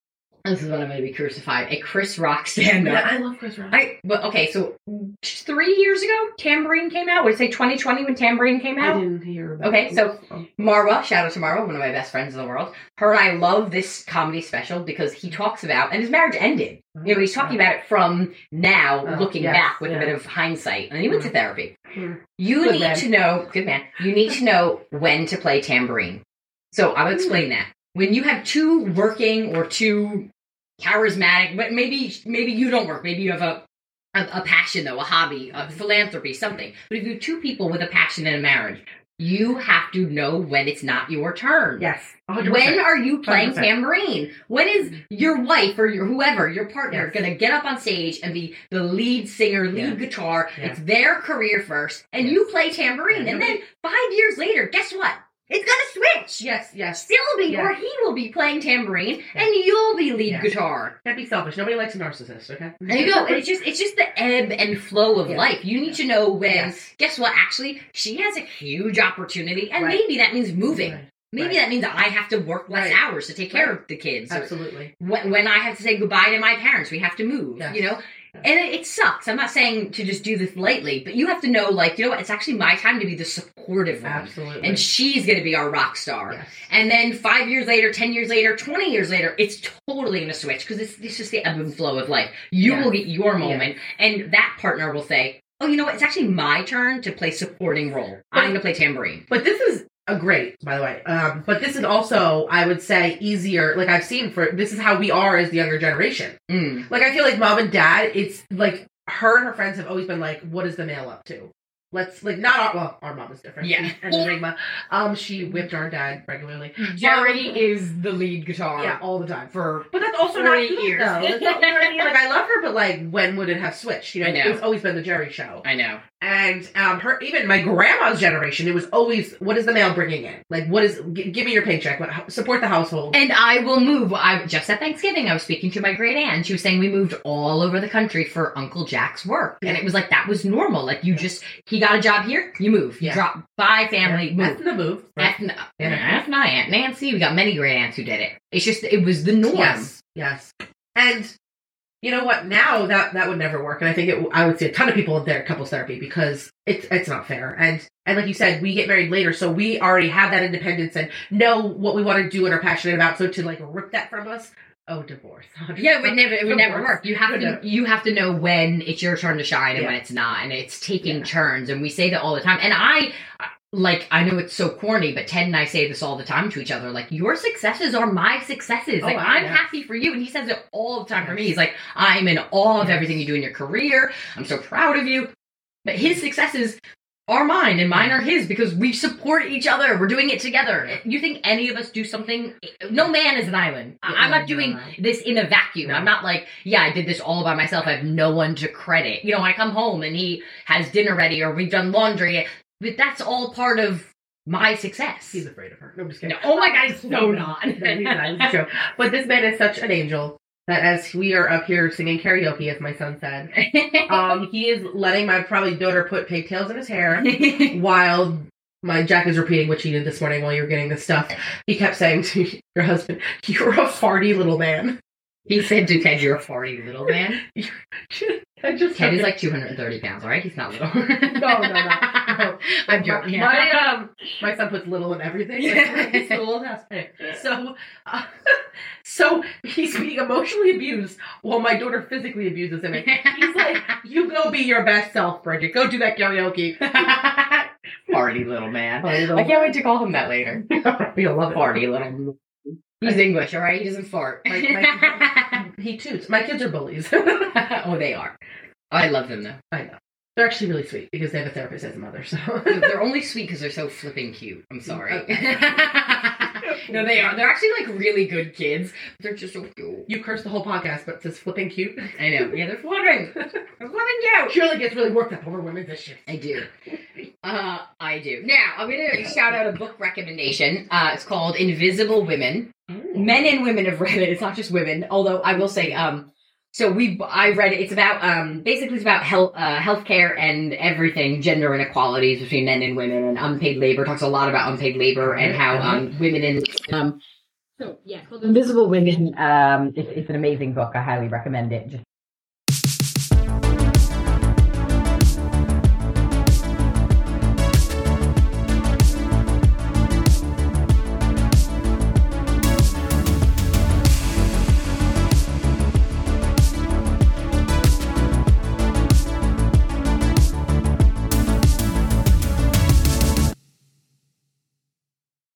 This is when I'm going to be crucified. A Chris Rock stand-up. Yeah, I love Chris Rock. I, but okay, so three years ago, Tambourine came out. Would it say twenty twenty when Tambourine came out? I didn't hear about Okay, it. so Marwa, shout out to Marwa, one of my best friends in the world. Her and I love this comedy special because he talks about, and his marriage ended. You know, he's talking about it from now, Oh, looking yes, back with yeah. a bit of hindsight. And he went to therapy. Mm. You Good need man. to know, good man, you need to know when to play tambourine. So I'll explain that. When you have two working or two charismatic, but maybe maybe you don't work. Maybe you have a, a, a passion, though, a hobby, a philanthropy, something. But if you have two people with a passion in a marriage, you have to know when it's not your turn. Yes. one hundred percent. When are you playing one hundred percent. tambourine? When is your wife or your whoever, your partner, Yes. going to get up on stage and be the lead singer, lead Yeah. guitar? Yeah. It's their career first, and Yes. you play tambourine. Yeah. And then five years later, guess what? It's going to switch. Yes, yes. Sylvie Yeah. or he will be playing tambourine, Yeah. and you'll be lead Yeah. guitar. Can't be selfish. Nobody likes a narcissist, okay? There you go. And it's just it's just the ebb and flow of Yeah. life. You need to know when. Yes. Guess what? Actually, she has a huge opportunity, and Right. maybe that means moving. Right. Maybe Right. that means I have to work less Right. hours to take care Right. of the kids. Or Absolutely. when, when I have to say goodbye to my parents, we have to move. Yes. You know. Yes. And it, it sucks. I'm not saying to just do this lightly, but you have to know, like, you know what? It's actually my time to be the supportive one. Absolutely. And she's going to be our rock star. Yes. And then five years later, ten years later, twenty years later, it's totally going to switch because it's, it's just the ebb and flow of life. You Yes. will get your moment, and that partner will say, oh, you know what? It's actually my turn to play supporting role. I'm going to play tambourine. But this is a great, by the way. Um, but this is also, I would say, easier. Like I've seen for this is how we are as the younger generation. Mm. Like I feel like mom and dad, it's like her and her friends have always been like, what is the male up to? Let's like not our well, our mom is different. Yeah. And Enigma. Um, she whipped our dad regularly. Jerry is the lead guitar. Yeah, all the time. For But that's also not forty good, years. though. That's not, you know what I mean? Like I love her, but like when would it have switched? You know, I know. it's always been the Jerry show. I know. And um, her, even my grandma's generation, it was always, what is the mail bringing in? Like, what is, g- give me your paycheck, what, support the household. And I will move. I just at Thanksgiving, I was speaking to my great aunt. She was saying we moved all over the country for Uncle Jack's work, and it was like that was normal. Like you just he got a job here, you move, you Yeah. drop by family, Yeah, move. that's the move. Right? F, F my aunt Nancy. We got many great aunts who did it. It's just it was the norm. Yes, yes. And you know what? Now that that would never work, and I think it, I would see a ton of people in there couples therapy because it's it's not fair. And and like you said, we get married later, so we already have that independence and know what we want to do and are passionate about. So to like rip that from us, oh, divorce. Yeah, it would never it would never Divorce. work. You have Would to never. you have to know when it's your turn to shine and Yeah. when it's not, and it's taking Yeah. turns. And we say that all the time. And I like I know it's so corny, but Ted and I say this all the time to each other. Like your successes are my successes. Oh, like I I'm know. happy for you, and he says it all the time for me. Yes. He's like, I'm in awe of Yes. everything you do in your career. I'm so proud of you. But his successes are mine and mine are his because we support each other. We're doing it together. You think any of us do something? No man is an island. I- Yeah, I'm not no, doing no. this in a vacuum. No. I'm not like, yeah, I did this all by myself. I have no one to credit. You know, I come home and he has dinner ready or we've done laundry. But that's all part of my success. He's afraid of her. No, I'm just kidding. No, oh my God, he's so not. No, he's not. It's a joke. But this man is such an angel that as we are up here singing karaoke, as my son said, um, he is letting my probably daughter put pigtails in his hair while my Jack is repeating what she did this morning while you were getting this stuff. He kept saying to your husband, "You're a farty little man." He said to Ted, you're a farty little man. I just Ted is like two hundred thirty pounds, all right? He's not little. no, no, no. no. I'm joking. My, my, um, my son puts little in everything. Like, it's a little house. So, uh, so he's being emotionally abused while my daughter physically abuses him. And he's like, "You go be your best self, Bridget. Go do that karaoke." Farty little man. Farty little I can't wait to call him that later. You'll love it. Farty little. He's English, all right? He doesn't fart. My- my- he toots. My kids are bullies. Oh, they are. I love them though. I know. They're actually really sweet because they have a therapist as a mother. So They're only sweet because they're so flipping cute. I'm sorry. No, they are. They're actually like really good kids. They're just so cute. you curse the whole podcast, but it says flipping cute. I know. Yeah, they're flipping. They're flipping cute. Shirley gets really worked up over women's issues. I do. Uh, I do. Now, I'm going to shout out a book recommendation. Uh, it's called Invisible Women. Men and women have read it. It's not just women. Although I will say, um, so we, I read it. It's about, um, basically it's about health, uh, healthcare and everything, gender inequalities between men and women and unpaid labor. It talks a lot about unpaid labor and how, um, women in, um, So yeah, called Invisible Women. Um, it's, it's an amazing book. I highly recommend it. Just